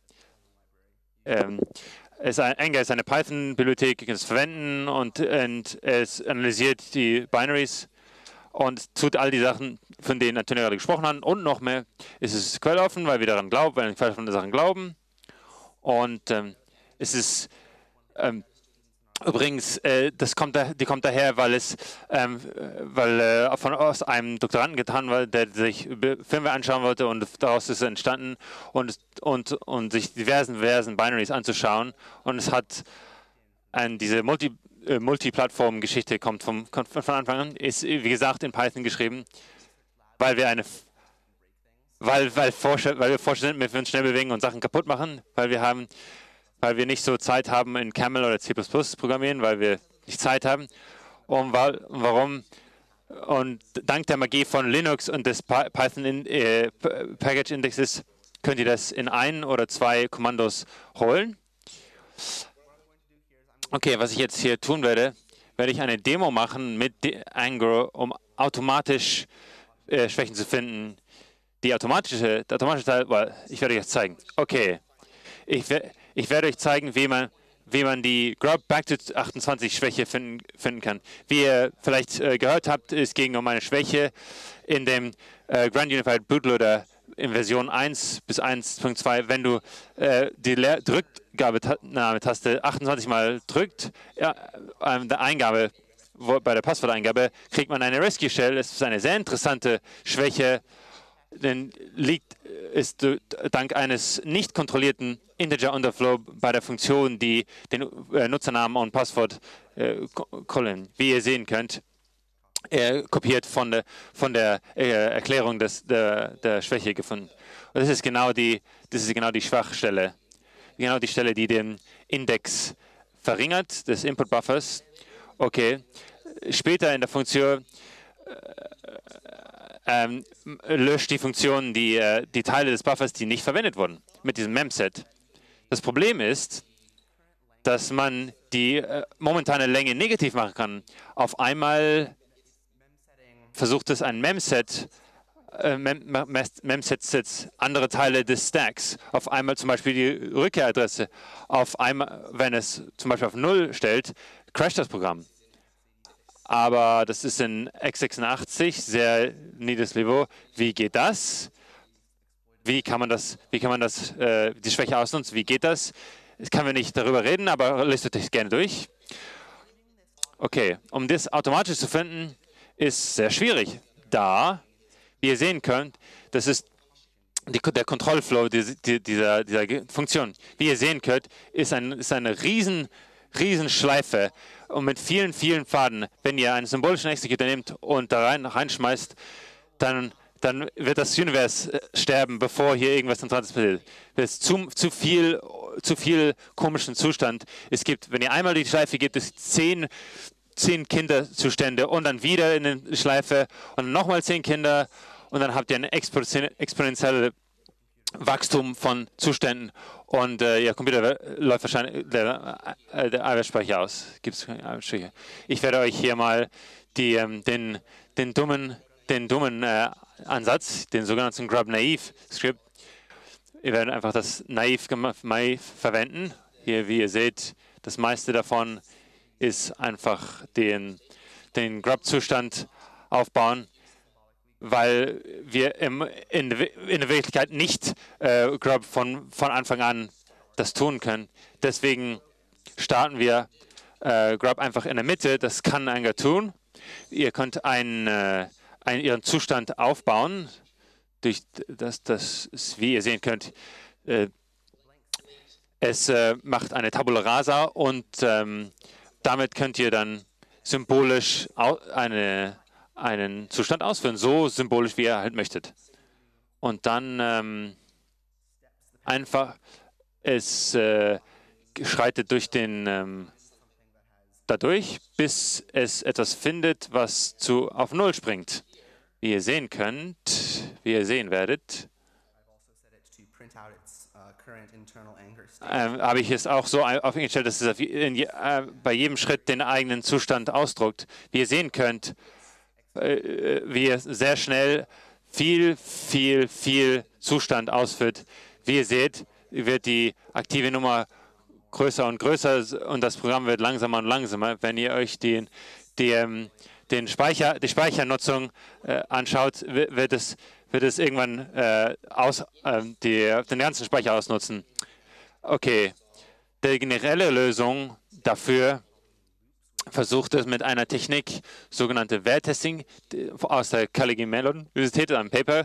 Ähm, es, Anger ist eine Python-Bibliothek, ihr könnt es verwenden und, und es analysiert die Binaries und tut all die Sachen, von denen Antonio gerade gesprochen hat. Und noch mehr, es ist quelloffen, weil wir daran glauben, weil wir quelloffene Sachen glauben. Und ähm, es ist ähm, Übrigens, äh, das kommt da, die kommt daher, weil es ähm, weil, äh, von aus einem Doktoranden getan war, der sich Filme anschauen wollte und daraus ist es entstanden und, und, und sich diversen, diversen Binaries anzuschauen. Und es hat ein, diese Multi, äh, Multiplattform-Geschichte kommt vom, kommt von Anfang an, ist wie gesagt in Python geschrieben, weil wir eine weil, weil, Forscher, weil wir Forscher sind, wir uns schnell bewegen und Sachen kaputt machen, weil wir haben weil wir nicht so Zeit haben in Camel oder C plus plus programmieren, weil wir nicht Zeit haben. Und warum? Und dank der Magie von Linux und des Python in, äh, Package Indexes könnt ihr das in ein oder zwei Kommandos holen. Okay, was ich jetzt hier tun werde, werde ich eine Demo machen mit Anger, um automatisch äh, Schwächen zu finden. Die automatische, der automatische Teil, well, ich werde euch das zeigen. Okay, ich werde Ich werde euch zeigen, wie man, wie man die Grub Back to achtundzwanzig Schwäche finden, finden kann. Wie ihr vielleicht äh, gehört habt, es ging um eine Schwäche in dem äh, Grand Unified Bootloader in Version eins bis eins Punkt zwei. Wenn du äh, die Drückgabetaste achtundzwanzig Mal drückt, ja, äh, der Eingabe, wo, bei der Passworteingabe, kriegt man eine Rescue Shell. Es ist eine sehr interessante Schwäche, denn liegt ist dank eines nicht kontrollierten Integer Underflow bei der Funktion, die den äh, Nutzernamen und Passwort äh, kollen. Wie ihr sehen könnt, er kopiert von der, von der äh, Erklärung des, der, der Schwäche gefunden. Und das ist genau die, das ist genau die Schwachstelle. Genau die Stelle, die den Index verringert, des Input Buffers. Okay. Später in der Funktion ähm, löscht die Funktion die, äh, die Teile des Buffers, die nicht verwendet wurden, mit diesem Memset. Das Problem ist, dass man die äh, momentane Länge negativ machen kann. Auf einmal versucht es ein Memset, äh, Mem Memset setzt andere Teile des Stacks. Auf einmal zum Beispiel die Rückkehradresse. Auf einmal, wenn es zum Beispiel auf null stellt, crasht das Programm. Aber das ist in x sechsundachtzig, sehr niedriges Niveau. Wie geht das? Wie kann man das, wie kann man das, äh, die Schwäche ausnutzen? Wie geht das? Das können wir nicht darüber reden, aber listet euch gerne durch. Okay, um das automatisch zu finden, ist sehr schwierig. Da, wie ihr sehen könnt, das ist die, der Kontrollflow die, die, dieser, dieser Funktion. Wie ihr sehen könnt, ist, ein, ist eine riesen, riesen Schleife und mit vielen, vielen Faden. Wenn ihr einen symbolischen Executor nehmt und da rein, reinschmeißt, dann, dann wird das Universe sterben, bevor hier irgendwas Interessantes passiert. Es ist zu, zu viel, zu viel komischen Zustand. Es gibt, wenn ihr einmal die Schleife gibt, es zehn, zehn Kinderzustände und dann wieder in die Schleife und nochmal zehn Kinder und dann habt ihr ein exponentielles Wachstum von Zuständen und äh, Ihr Computer läuft wahrscheinlich der, äh, der Arbeitsspeicher aus. Gibt's Arbeitsspeicher? Ich werde euch hier mal die, ähm, den, den dummen, den dummen äh, Ansatz, den sogenannten Grub Naive Script. Wir werden einfach das Naiv verwenden. Hier, wie ihr seht, das meiste davon ist einfach den, den Grub-Zustand aufbauen, weil wir im, in, in der Wirklichkeit nicht äh, Grub von, von Anfang an das tun können. Deswegen starten wir äh, Grub einfach in der Mitte. Das kann Anger tun. Ihr könnt einen, äh, einen, Ihren Zustand aufbauen. Durch das, das ist, wie ihr sehen könnt, äh, es äh, macht eine Tabula Rasa und ähm, damit könnt ihr dann symbolisch eine einen Zustand ausführen, so symbolisch, wie ihr halt möchtet. Und dann ähm, einfach, es äh, schreitet durch den, ähm, dadurch, bis es etwas findet, was zu, auf Null springt. Wie ihr sehen könnt, wie ihr sehen werdet, ähm, habe ich es auch so aufgestellt, dass es in je, äh, bei jedem Schritt den eigenen Zustand ausdruckt. Wie ihr sehen könnt, wie es sehr schnell viel, viel, viel Zustand ausführt. Wie ihr seht, wird die aktive Nummer größer und größer und das Programm wird langsamer und langsamer. Wenn ihr euch den, den, den Speicher, die Speichernutzung äh, anschaut, wird es, wird es irgendwann äh, aus, äh, die, den ganzen Speicher ausnutzen. Okay, die generelle Lösung dafür versucht es mit einer Technik, sogenannte Werttesting, aus der Carnegie Mellon Universität, einem Paper.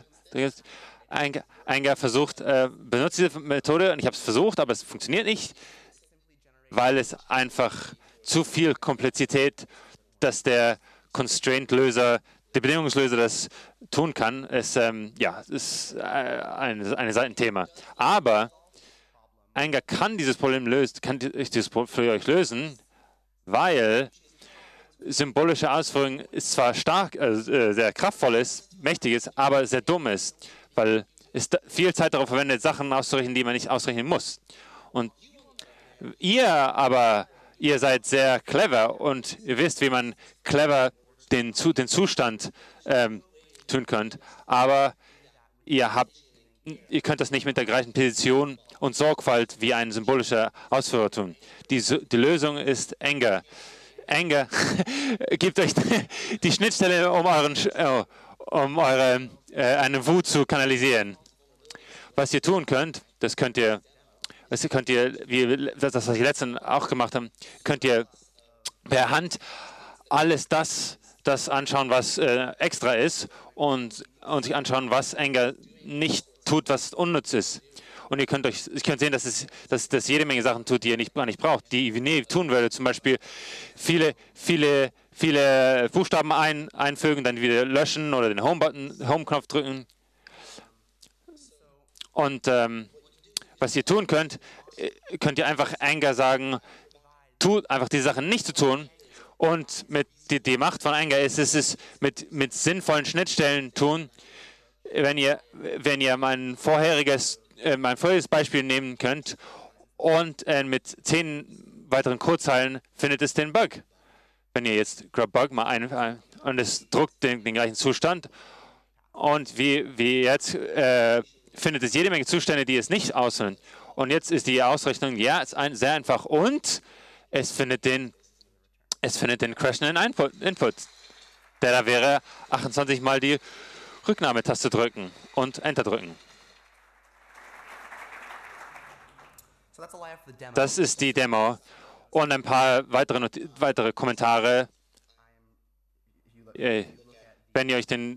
Anger versucht, äh, benutzt diese Methode und ich habe es versucht, aber es funktioniert nicht, weil es einfach zu viel Komplexität, dass der Constraint-Löser, der Bedingungslöser das tun kann. Es ähm, ja, ist äh, ein, ein Seitenthema. Aber Anger kann dieses Problem lösen, kann dieses Problem für euch lösen, weil symbolische Ausführung ist zwar stark, äh, sehr kraftvoll ist, mächtig ist, aber sehr dumm ist, weil es viel Zeit darauf verwendet, Sachen auszurechnen, die man nicht ausrechnen muss. Und ihr aber, ihr seid sehr clever und ihr wisst, wie man clever den, den Zustand ähm, tun könnt, aber ihr habt, ihr könnt das nicht mit der gleichen Präzision und Sorgfalt wie ein symbolischer Ausführer tun. Die, die Lösung ist Anger. Anger gibt euch die Schnittstelle, um, euren, um eure äh, eine Wut zu kanalisieren. Was ihr tun könnt, das könnt ihr, das könnt ihr, wie das, was wir letztens auch gemacht haben, könnt ihr per Hand alles das, das anschauen, was äh, extra ist und, und sich anschauen, was Anger nicht tut, was unnütz ist. Und ihr könnt euch, ihr könnt sehen, dass es, dass das jede Menge Sachen tut, die ihr nicht, gar nicht braucht, die Ivinee tun würde. Zum Beispiel viele, viele, viele Buchstaben ein, einfügen, dann wieder löschen oder den Home-Button, Home-Knopf drücken. Und ähm, was ihr tun könnt, könnt ihr einfach Anger sagen, tut einfach die Sachen nicht zu tun. Und mit die, die Macht von Anger ist es, ist mit, mit sinnvollen Schnittstellen tun. Wenn ihr, wenn ihr mein vorheriges, äh, mein vorheriges Beispiel nehmen könnt und äh, mit zehn weiteren Codezeilen findet es den Bug. Wenn ihr jetzt grub-bug mal ein, ein und es druckt den, den gleichen Zustand und wie, wie jetzt äh, findet es jede Menge Zustände, die es nicht ausfüllen. Und jetzt ist die Ausrechnung, ja, ist ein, sehr einfach und es findet den, es findet den crashenden Input, Input. Der da wäre achtundzwanzig Mal die Rücknahmetaste drücken und Enter drücken. Das ist die Demo und ein paar weitere, weitere Kommentare. Wenn ihr euch den,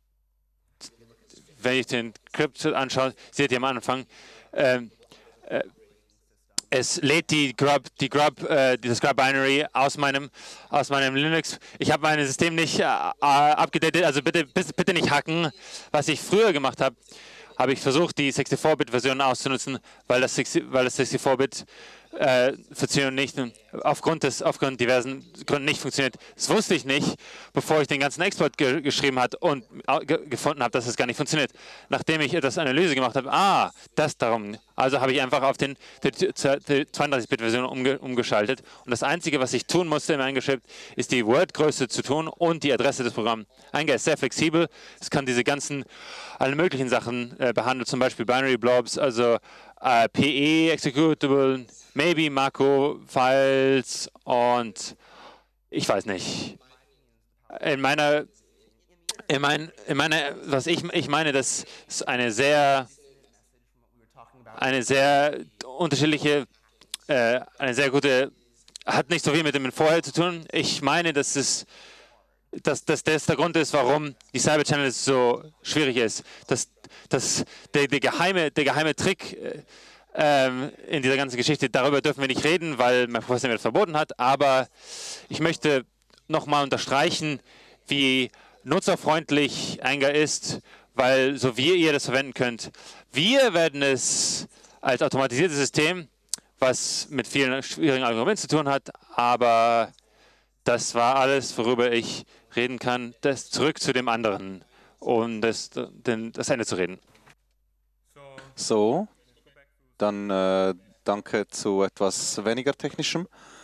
wenn ihr den Skript anschaut, seht ihr am Anfang, äh, äh, es lädt die Grub, die Grub, äh, das Grub-Binary aus meinem, aus meinem Linux. Ich habe mein System nicht äh, abgedatet, also bitte, bitte nicht hacken. Was ich früher gemacht habe, habe ich versucht, die sechsundvierzig-Bit-Version auszunutzen, weil das sechsundvierzig-Bit-Version nicht aufgrund des aufgrund diversen Gründen nicht funktioniert. Das wusste ich nicht, bevor ich den ganzen Export ge geschrieben habe und ge gefunden habe, dass es gar nicht funktioniert. Nachdem ich etwas Analyse gemacht habe, ah, das darum. Also habe ich einfach auf den, die, die zweiunddreißig-Bit-Version umge umgeschaltet. Und das Einzige, was ich tun musste im Eingeschrift, ist die Word-Größe zu tun und die Adresse des Programms. Anger ist sehr flexibel. Es kann diese ganzen, alle möglichen Sachen äh, behandeln, zum Beispiel Binary Blobs, also äh, P E, Executable, Maybe, Makro, Files und ich weiß nicht. In meiner, in mein, in meiner, was ich, ich meine, das ist eine sehr eine sehr unterschiedliche, äh, eine sehr gute, hat nicht so viel mit dem Vorher zu tun. Ich meine, dass es, dass, dass das der Grund ist, warum die Cyber Channel so schwierig ist. Dass, dass der, der, geheime, der geheime Trick äh, ähm, in dieser ganzen Geschichte, darüber dürfen wir nicht reden, weil mein Professor mir das verboten hat, aber ich möchte nochmal unterstreichen, wie nutzerfreundlich Anger ist, weil so wie ihr das verwenden könnt. Wir werden es als automatisiertes System, was mit vielen schwierigen Argumenten zu tun hat, aber das war alles, worüber ich reden kann. Das zurück zu dem anderen, um das, den, das Ende zu reden. So, dann äh, danke zu etwas weniger Technischem.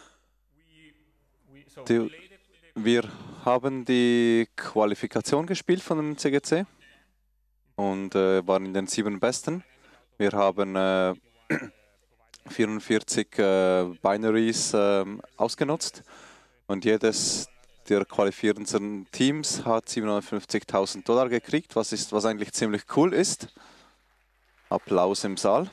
Die, wir haben die Qualifikation gespielt von dem C G C und äh, waren in den sieben Besten. Wir haben äh, vierundvierzig äh, Binaries äh, ausgenutzt und jedes der qualifizierenden Teams hat siebenhundertfünfzigtausend Dollar gekriegt, was, ist, was eigentlich ziemlich cool ist. Applaus im Saal.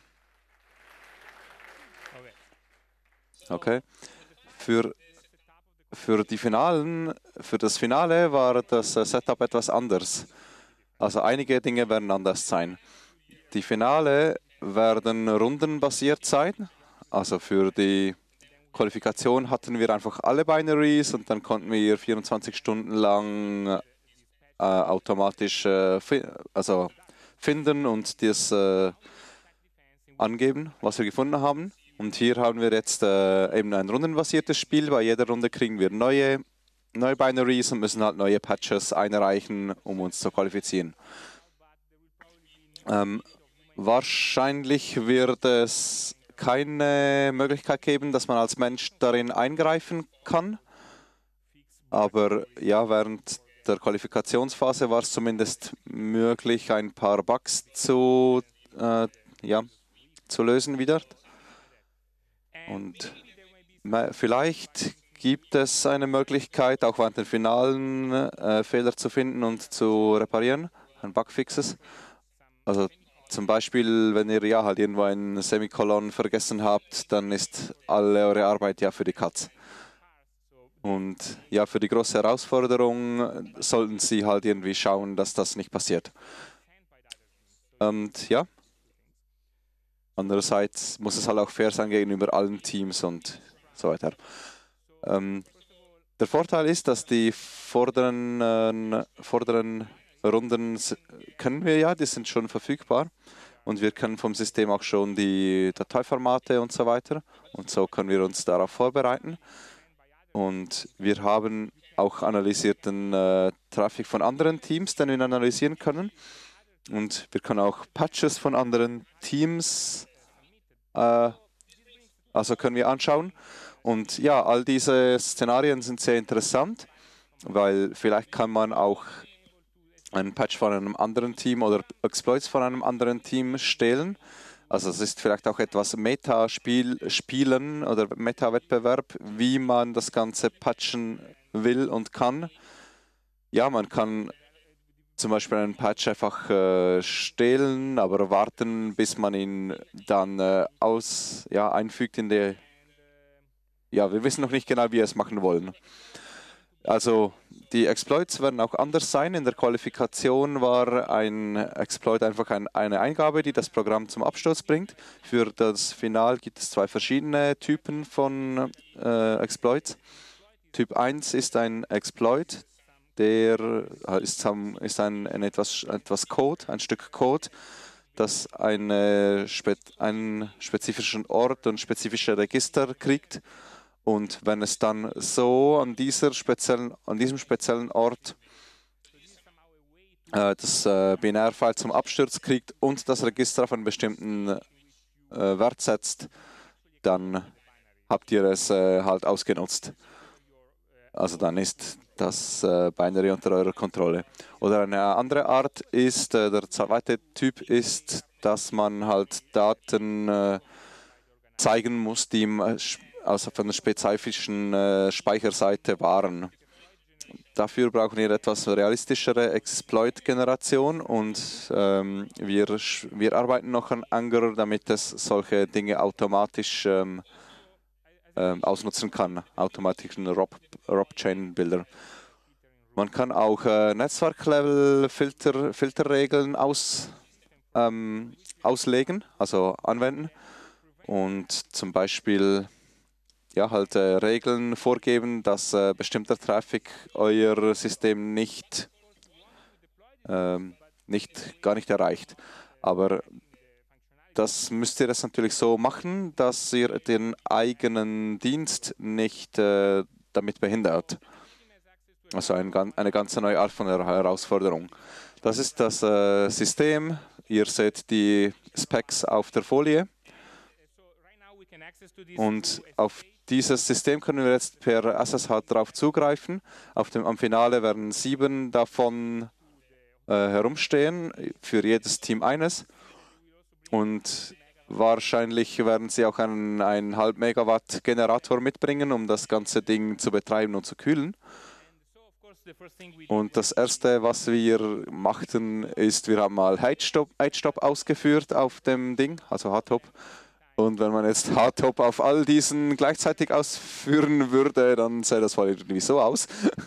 Okay. Für, für die Finalen, für das Finale war das Setup etwas anders. Also einige Dinge werden anders sein. Die Finale werden rundenbasiert sein. Also für die Qualifikation hatten wir einfach alle Binaries und dann konnten wir vierundzwanzig Stunden lang äh, automatisch äh, fi also finden und das äh, angeben, was wir gefunden haben. Und hier haben wir jetzt äh, eben ein rundenbasiertes Spiel. Bei jeder Runde kriegen wir neue, neue Binaries und müssen halt neue Patches einreichen, um uns zu qualifizieren. Ähm, wahrscheinlich wird es keine Möglichkeit geben, dass man als Mensch darin eingreifen kann. Aber ja, während der Qualifikationsphase war es zumindest möglich, ein paar Bugs zu, äh, ja, zu lösen wieder. Und vielleicht gibt es eine Möglichkeit, auch während den finalen äh, Fehler zu finden und zu reparieren, ein Bugfixes. Also zum Beispiel, wenn ihr ja halt irgendwo ein Semikolon vergessen habt, dann ist alle eure Arbeit ja für die Katz. Und ja, für die große Herausforderung sollten Sie halt irgendwie schauen, dass das nicht passiert. Und ja, andererseits muss es halt auch fair sein gegenüber allen Teams und so weiter. Ähm, der Vorteil ist, dass die vorderen, äh, vorderen Runden können wir ja, die sind schon verfügbar. und wir kennen vom System auch schon die Dateiformate und so weiter. Und so können wir uns darauf vorbereiten. Und wir haben auch analysiert den äh, Traffic von anderen Teams, den wir analysieren können. Und wir können auch Patches von anderen Teams äh, also können wir anschauen. Und ja, all diese Szenarien sind sehr interessant, weil vielleicht kann man auch einen Patch von einem anderen Team oder Exploits von einem anderen Team stehlen. Also es ist vielleicht auch etwas Meta-Spielen oder Meta-Wettbewerb, wie man das Ganze patchen will und kann. Ja, man kann zum Beispiel einen Patch einfach äh, stehlen, aber warten, bis man ihn dann äh, aus, ja, einfügt in die... Ja, wir wissen noch nicht genau, wie wir es machen wollen. Also die Exploits werden auch anders sein. In der Qualifikation war ein Exploit einfach ein, eine Eingabe, die das Programm zum Absturz bringt. Für das Final gibt es zwei verschiedene Typen von äh, Exploits. Typ eins ist ein Exploit, der ist, ist ein, ein etwas, etwas Code, ein Stück Code, das eine, einen spezifischen Ort und spezifische Register kriegt. Und wenn es dann so an, dieser speziellen, an diesem speziellen Ort äh, das äh, Binärfile zum Absturz kriegt und das Register auf einen bestimmten äh, Wert setzt, dann habt ihr es äh, halt ausgenutzt. Also dann ist das äh, Binary unter eurer Kontrolle. Oder eine andere Art ist, äh, der zweite Typ ist, dass man halt Daten äh, zeigen muss, die im äh, also von der spezifischen äh, Speicherseite waren. Dafür brauchen wir etwas realistischere Exploit-Generation und ähm, wir, wir arbeiten noch an Angular, damit es solche Dinge automatisch ähm, ähm, ausnutzen kann, automatischen Rob-Chain-Bilder. Man kann auch äh, Netzwerk-Level-Filter, Filterregeln aus, ähm, auslegen, also anwenden und zum Beispiel ja, halt äh, Regeln vorgeben, dass äh, bestimmter Traffic euer System nicht, ähm, nicht, gar nicht erreicht. Aber das müsst ihr das natürlich so machen, dass ihr den eigenen Dienst nicht äh, damit behindert. Also ein, eine ganz neue Art von Herausforderung. Das ist das äh, System. Ihr seht die Specs auf der Folie. Und auf dieses System können wir jetzt per S S H darauf zugreifen. Auf dem, am Finale werden sieben davon äh, herumstehen, für jedes Team eines. Und wahrscheinlich werden sie auch einen, einen halb Megawatt Generator mitbringen, um das ganze Ding zu betreiben und zu kühlen. Und das Erste, was wir machten, ist, wir haben mal H-Stop ausgeführt auf dem Ding, also H-Top. Und wenn man jetzt H-Top auf all diesen gleichzeitig ausführen würde, dann sähe das wohl irgendwie so aus.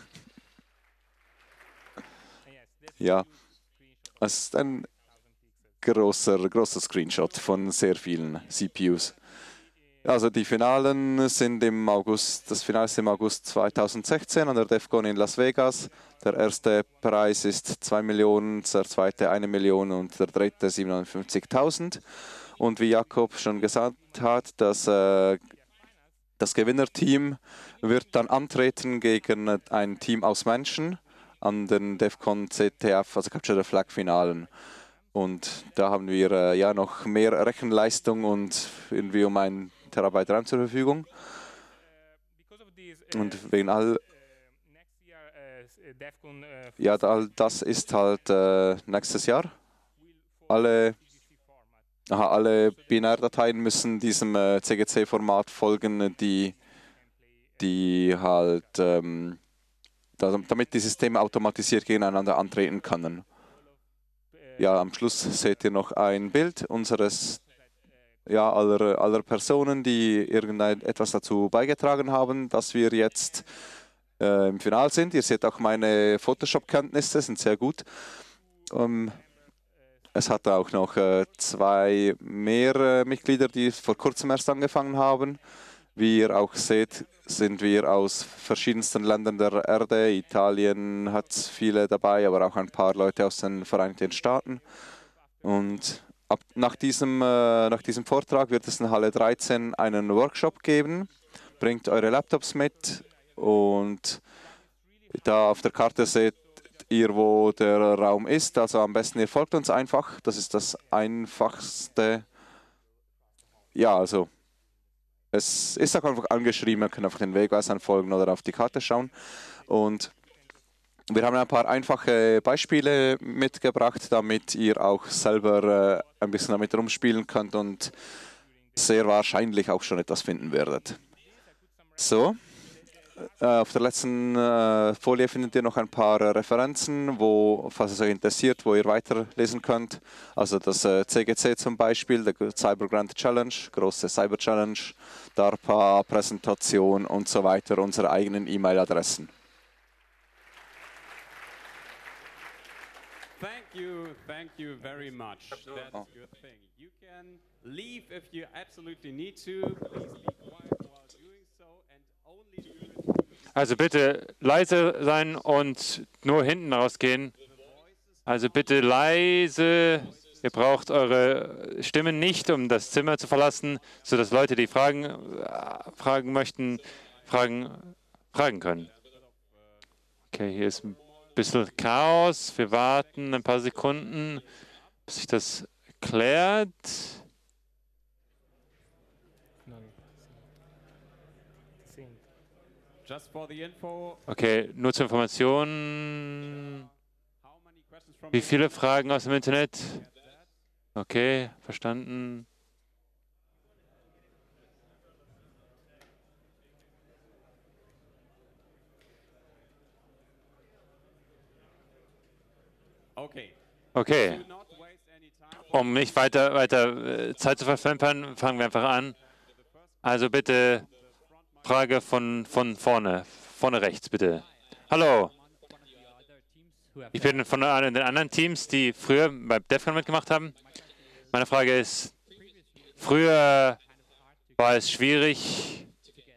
Ja, es ist ein großer, großer Screenshot von sehr vielen C P Us. Also die Finalen sind im August, das Finale ist im August zweitausendsechzehn an der DEFCON in Las Vegas. Der erste Preis ist zwei Millionen, der zweite eine Million und der dritte siebenundfünfzigtausend. Und wie Jakob schon gesagt hat, dass, äh, das Gewinnerteam wird dann antreten gegen ein Team aus Menschen an den DEFCON C T F, also Capture the Flag Finalen. Und da haben wir äh, ja noch mehr Rechenleistung und irgendwie um ein Terabyte RAM zur Verfügung. Und wegen all, ja, all das ist halt äh, nächstes Jahr. Alle Aha, alle Binärdateien müssen diesem äh, C G C-Format folgen, die, die halt, ähm, damit die Systeme automatisiert gegeneinander antreten können. Ja, am Schluss seht ihr noch ein Bild unseres, ja, aller, aller Personen, die irgendetwas dazu beigetragen haben, dass wir jetzt äh, im Finale sind. Ihr seht auch meine Photoshop-Kenntnisse, sind sehr gut. Ähm, Es hat auch noch äh, zwei mehr äh, Mitglieder, die vor kurzem erst angefangen haben. Wie ihr auch seht, sind wir aus verschiedensten Ländern der Erde. Italien hat viele dabei, aber auch ein paar Leute aus den Vereinigten Staaten. Und ab, nach, diesem, äh, nach diesem Vortrag wird es in Halle dreizehn einen Workshop geben. Bringt eure Laptops mit und da auf der Karte seht ihr, wo der Raum ist. Also am besten ihr folgt uns einfach. Das ist das Einfachste. Ja, also es ist auch einfach angeschrieben. Man kann einfach den Wegweisern folgen oder auf die Karte schauen. Und wir haben ein paar einfache Beispiele mitgebracht, damit ihr auch selber äh, ein bisschen damit rumspielen könnt und sehr wahrscheinlich auch schon etwas finden werdet. So, äh, auf der letzten äh, Folie findet ihr noch ein paar äh, Referenzen, wo, falls es euch interessiert, wo ihr weiterlesen könnt. Also das äh, C G C zum Beispiel, der Cyber Grand Challenge, große Cyber Challenge, DARPA, Präsentation und so weiter, unsere eigenen E-Mail-Adressen. Thank you, thank you very much. That's a good thing. You can leave if you absolutely need to. Please be quiet while doing so and only do it. Also bitte leise sein und nur hinten rausgehen. Also bitte leise. Ihr braucht eure Stimmen nicht, um das Zimmer zu verlassen, sodass Leute, die Fragen äh, fragen möchten, Fragen fragen können. Okay, hier ist ein bisschen Chaos. Wir warten ein paar Sekunden, bis sich das klärt. Just for the info, Okay, nur zur Information. how many questions from Wie viele Fragen aus dem Internet? Okay, verstanden. Okay. Okay, Do not waste any time. um nicht weiter, weiter äh, Zeit zu verplempern, fangen wir einfach an. Also bitte Frage von, von vorne, vorne rechts bitte. Hallo, ich bin von einem der anderen Teams, die früher bei DEFCON mitgemacht haben. Meine Frage ist, früher war es schwierig,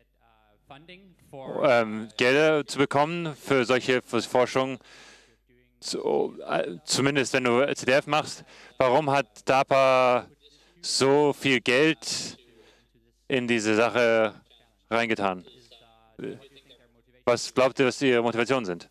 ähm, Gelder zu bekommen für solche für Forschung, zu, äh, zumindest wenn du C D F machst. Warum hat DARPA so viel Geld in diese Sache reingetan? Was glaubt ihr, was ihre Motivationen sind?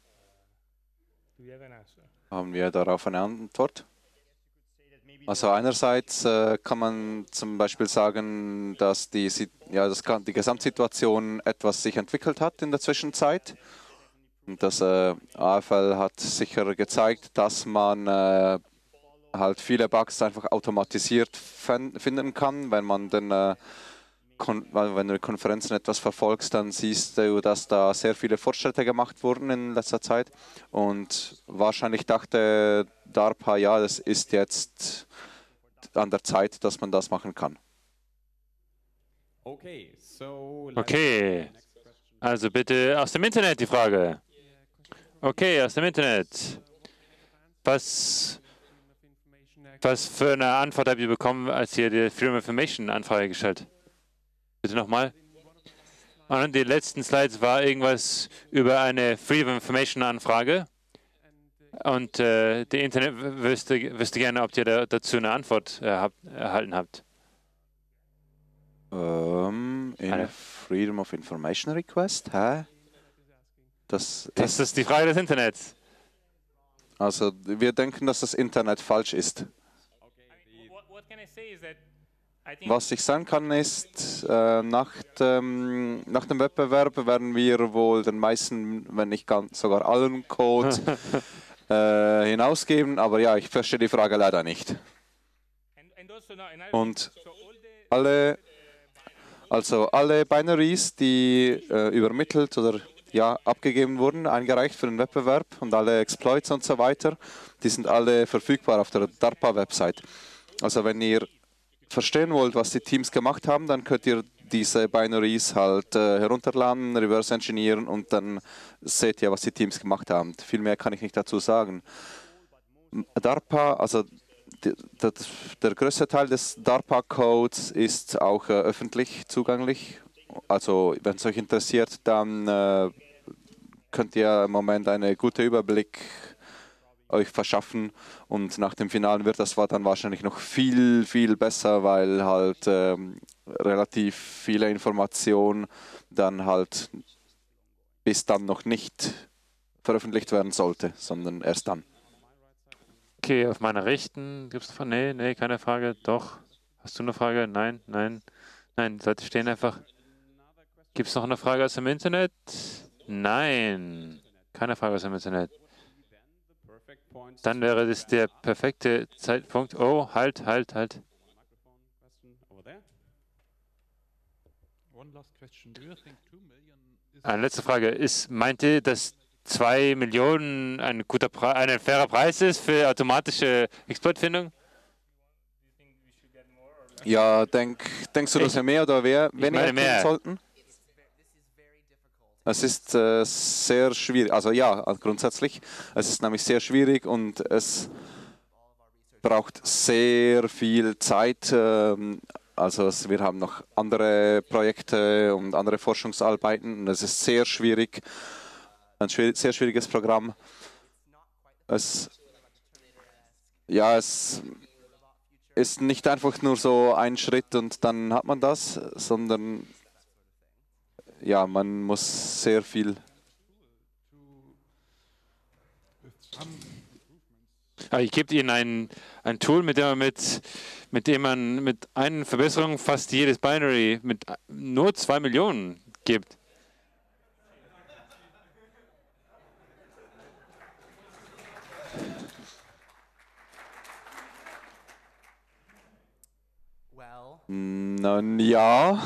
Haben wir darauf eine Antwort? Also einerseits äh, kann man zum Beispiel sagen, dass die, ja, das, die Gesamtsituation etwas sich entwickelt hat in der Zwischenzeit. Und das äh, A F L hat sicher gezeigt, dass man äh, halt viele Bugs einfach automatisiert finden kann. Wenn man den, äh, wenn du die Konferenzen etwas verfolgst, dann siehst du, dass da sehr viele Fortschritte gemacht wurden in letzter Zeit. Und wahrscheinlich dachte DARPA, ja, das ist jetzt an der Zeit, dass man das machen kann. Okay, so let's Okay, next question. also bitte aus dem Internet die Frage. Okay, aus dem Internet. Was, was für eine Antwort habt ihr bekommen, als ihr die Freedom of Information Anfrage gestellt? Bitte nochmal. Und die letzten Slides war irgendwas über eine Freedom of Information Anfrage. Und äh, die Internet wüsste, wüsste gerne, ob ihr da, dazu eine Antwort äh, habt, erhalten habt. Ähm, in Eine- Freedom of Information Request? Hä? Das Das ist, ist die Frage des Internets. also wir denken, dass das Internet falsch ist. Was ich sagen kann ist, äh, nach, dem, nach dem Wettbewerb werden wir wohl den meisten, wenn nicht ganz sogar allen Code äh, hinausgeben. Aber ja, ich verstehe die Frage leider nicht. Und alle, also alle Binaries, die äh, übermittelt oder ja, abgegeben wurden, eingereicht für den Wettbewerb und alle Exploits und so weiter, die sind alle verfügbar auf der DARPA-Website. Also wenn ihr verstehen wollt, was die Teams gemacht haben, dann könnt ihr diese Binaries halt äh, herunterladen, reverse engineeren und dann seht ihr, was die Teams gemacht haben. Viel mehr kann ich nicht dazu sagen. DARPA, also die, der, der größte Teil des DARPA-Codes ist auch äh, öffentlich zugänglich. Also wenn es euch interessiert, dann äh, könnt ihr im Moment einen guten Überblick euch verschaffen. Und nach dem Finalen wird das war dann wahrscheinlich noch viel, viel besser, weil halt ähm, relativ viele Informationen dann halt bis dann noch nicht veröffentlicht werden sollte, sondern erst dann. Okay, auf meiner Rechten gibt es eine Frage? Nee, nee, keine Frage. Doch. Hast du eine Frage? Nein, nein, nein. Die Leute stehen einfach. Gibt es noch eine Frage aus dem Internet? Nein, keine Frage aus dem Internet. Dann wäre das der perfekte Zeitpunkt. Oh, halt, halt, halt. Eine letzte Frage. Ist, meint ihr, dass zwei Millionen ein guter Pre ein fairer Preis ist für automatische Exploitfindung? Ja, denk, denkst du, dass wir mehr oder wer, weniger mehr. tun sollten? Es ist äh, sehr schwierig, also ja, grundsätzlich. Es ist nämlich sehr schwierig und es braucht sehr viel Zeit. Ähm, also es, wir haben noch andere Projekte und andere Forschungsarbeiten und es ist sehr schwierig, ein schwierig, sehr schwieriges Programm. Es, ja, es ist nicht einfach nur so ein Schritt und dann hat man das, sondern ja, man muss sehr viel. Aber ich gebe Ihnen ein, ein Tool, mit dem man mit, mit dem man mit einer Verbesserung fast jedes Binary mit nur zwei Millionen gibt. Nun ja.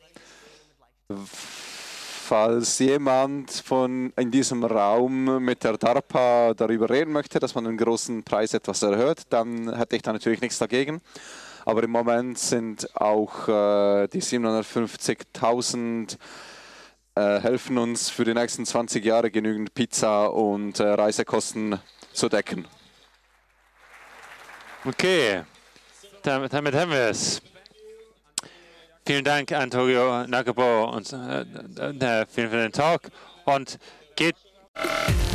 Falls jemand von in diesem Raum mit der DARPA darüber reden möchte, dass man den großen Preis etwas erhöht, dann hätte ich da natürlich nichts dagegen. Aber im Moment sind auch äh, die siebenhundertfünfzigtausend äh, helfen uns für die nächsten zwanzig Jahre genügend Pizza und äh, Reisekosten zu decken. Okay, damit, damit haben wir es. Vielen Dank, Antonio Jacopo, und äh, äh, für den Talk. Und geht.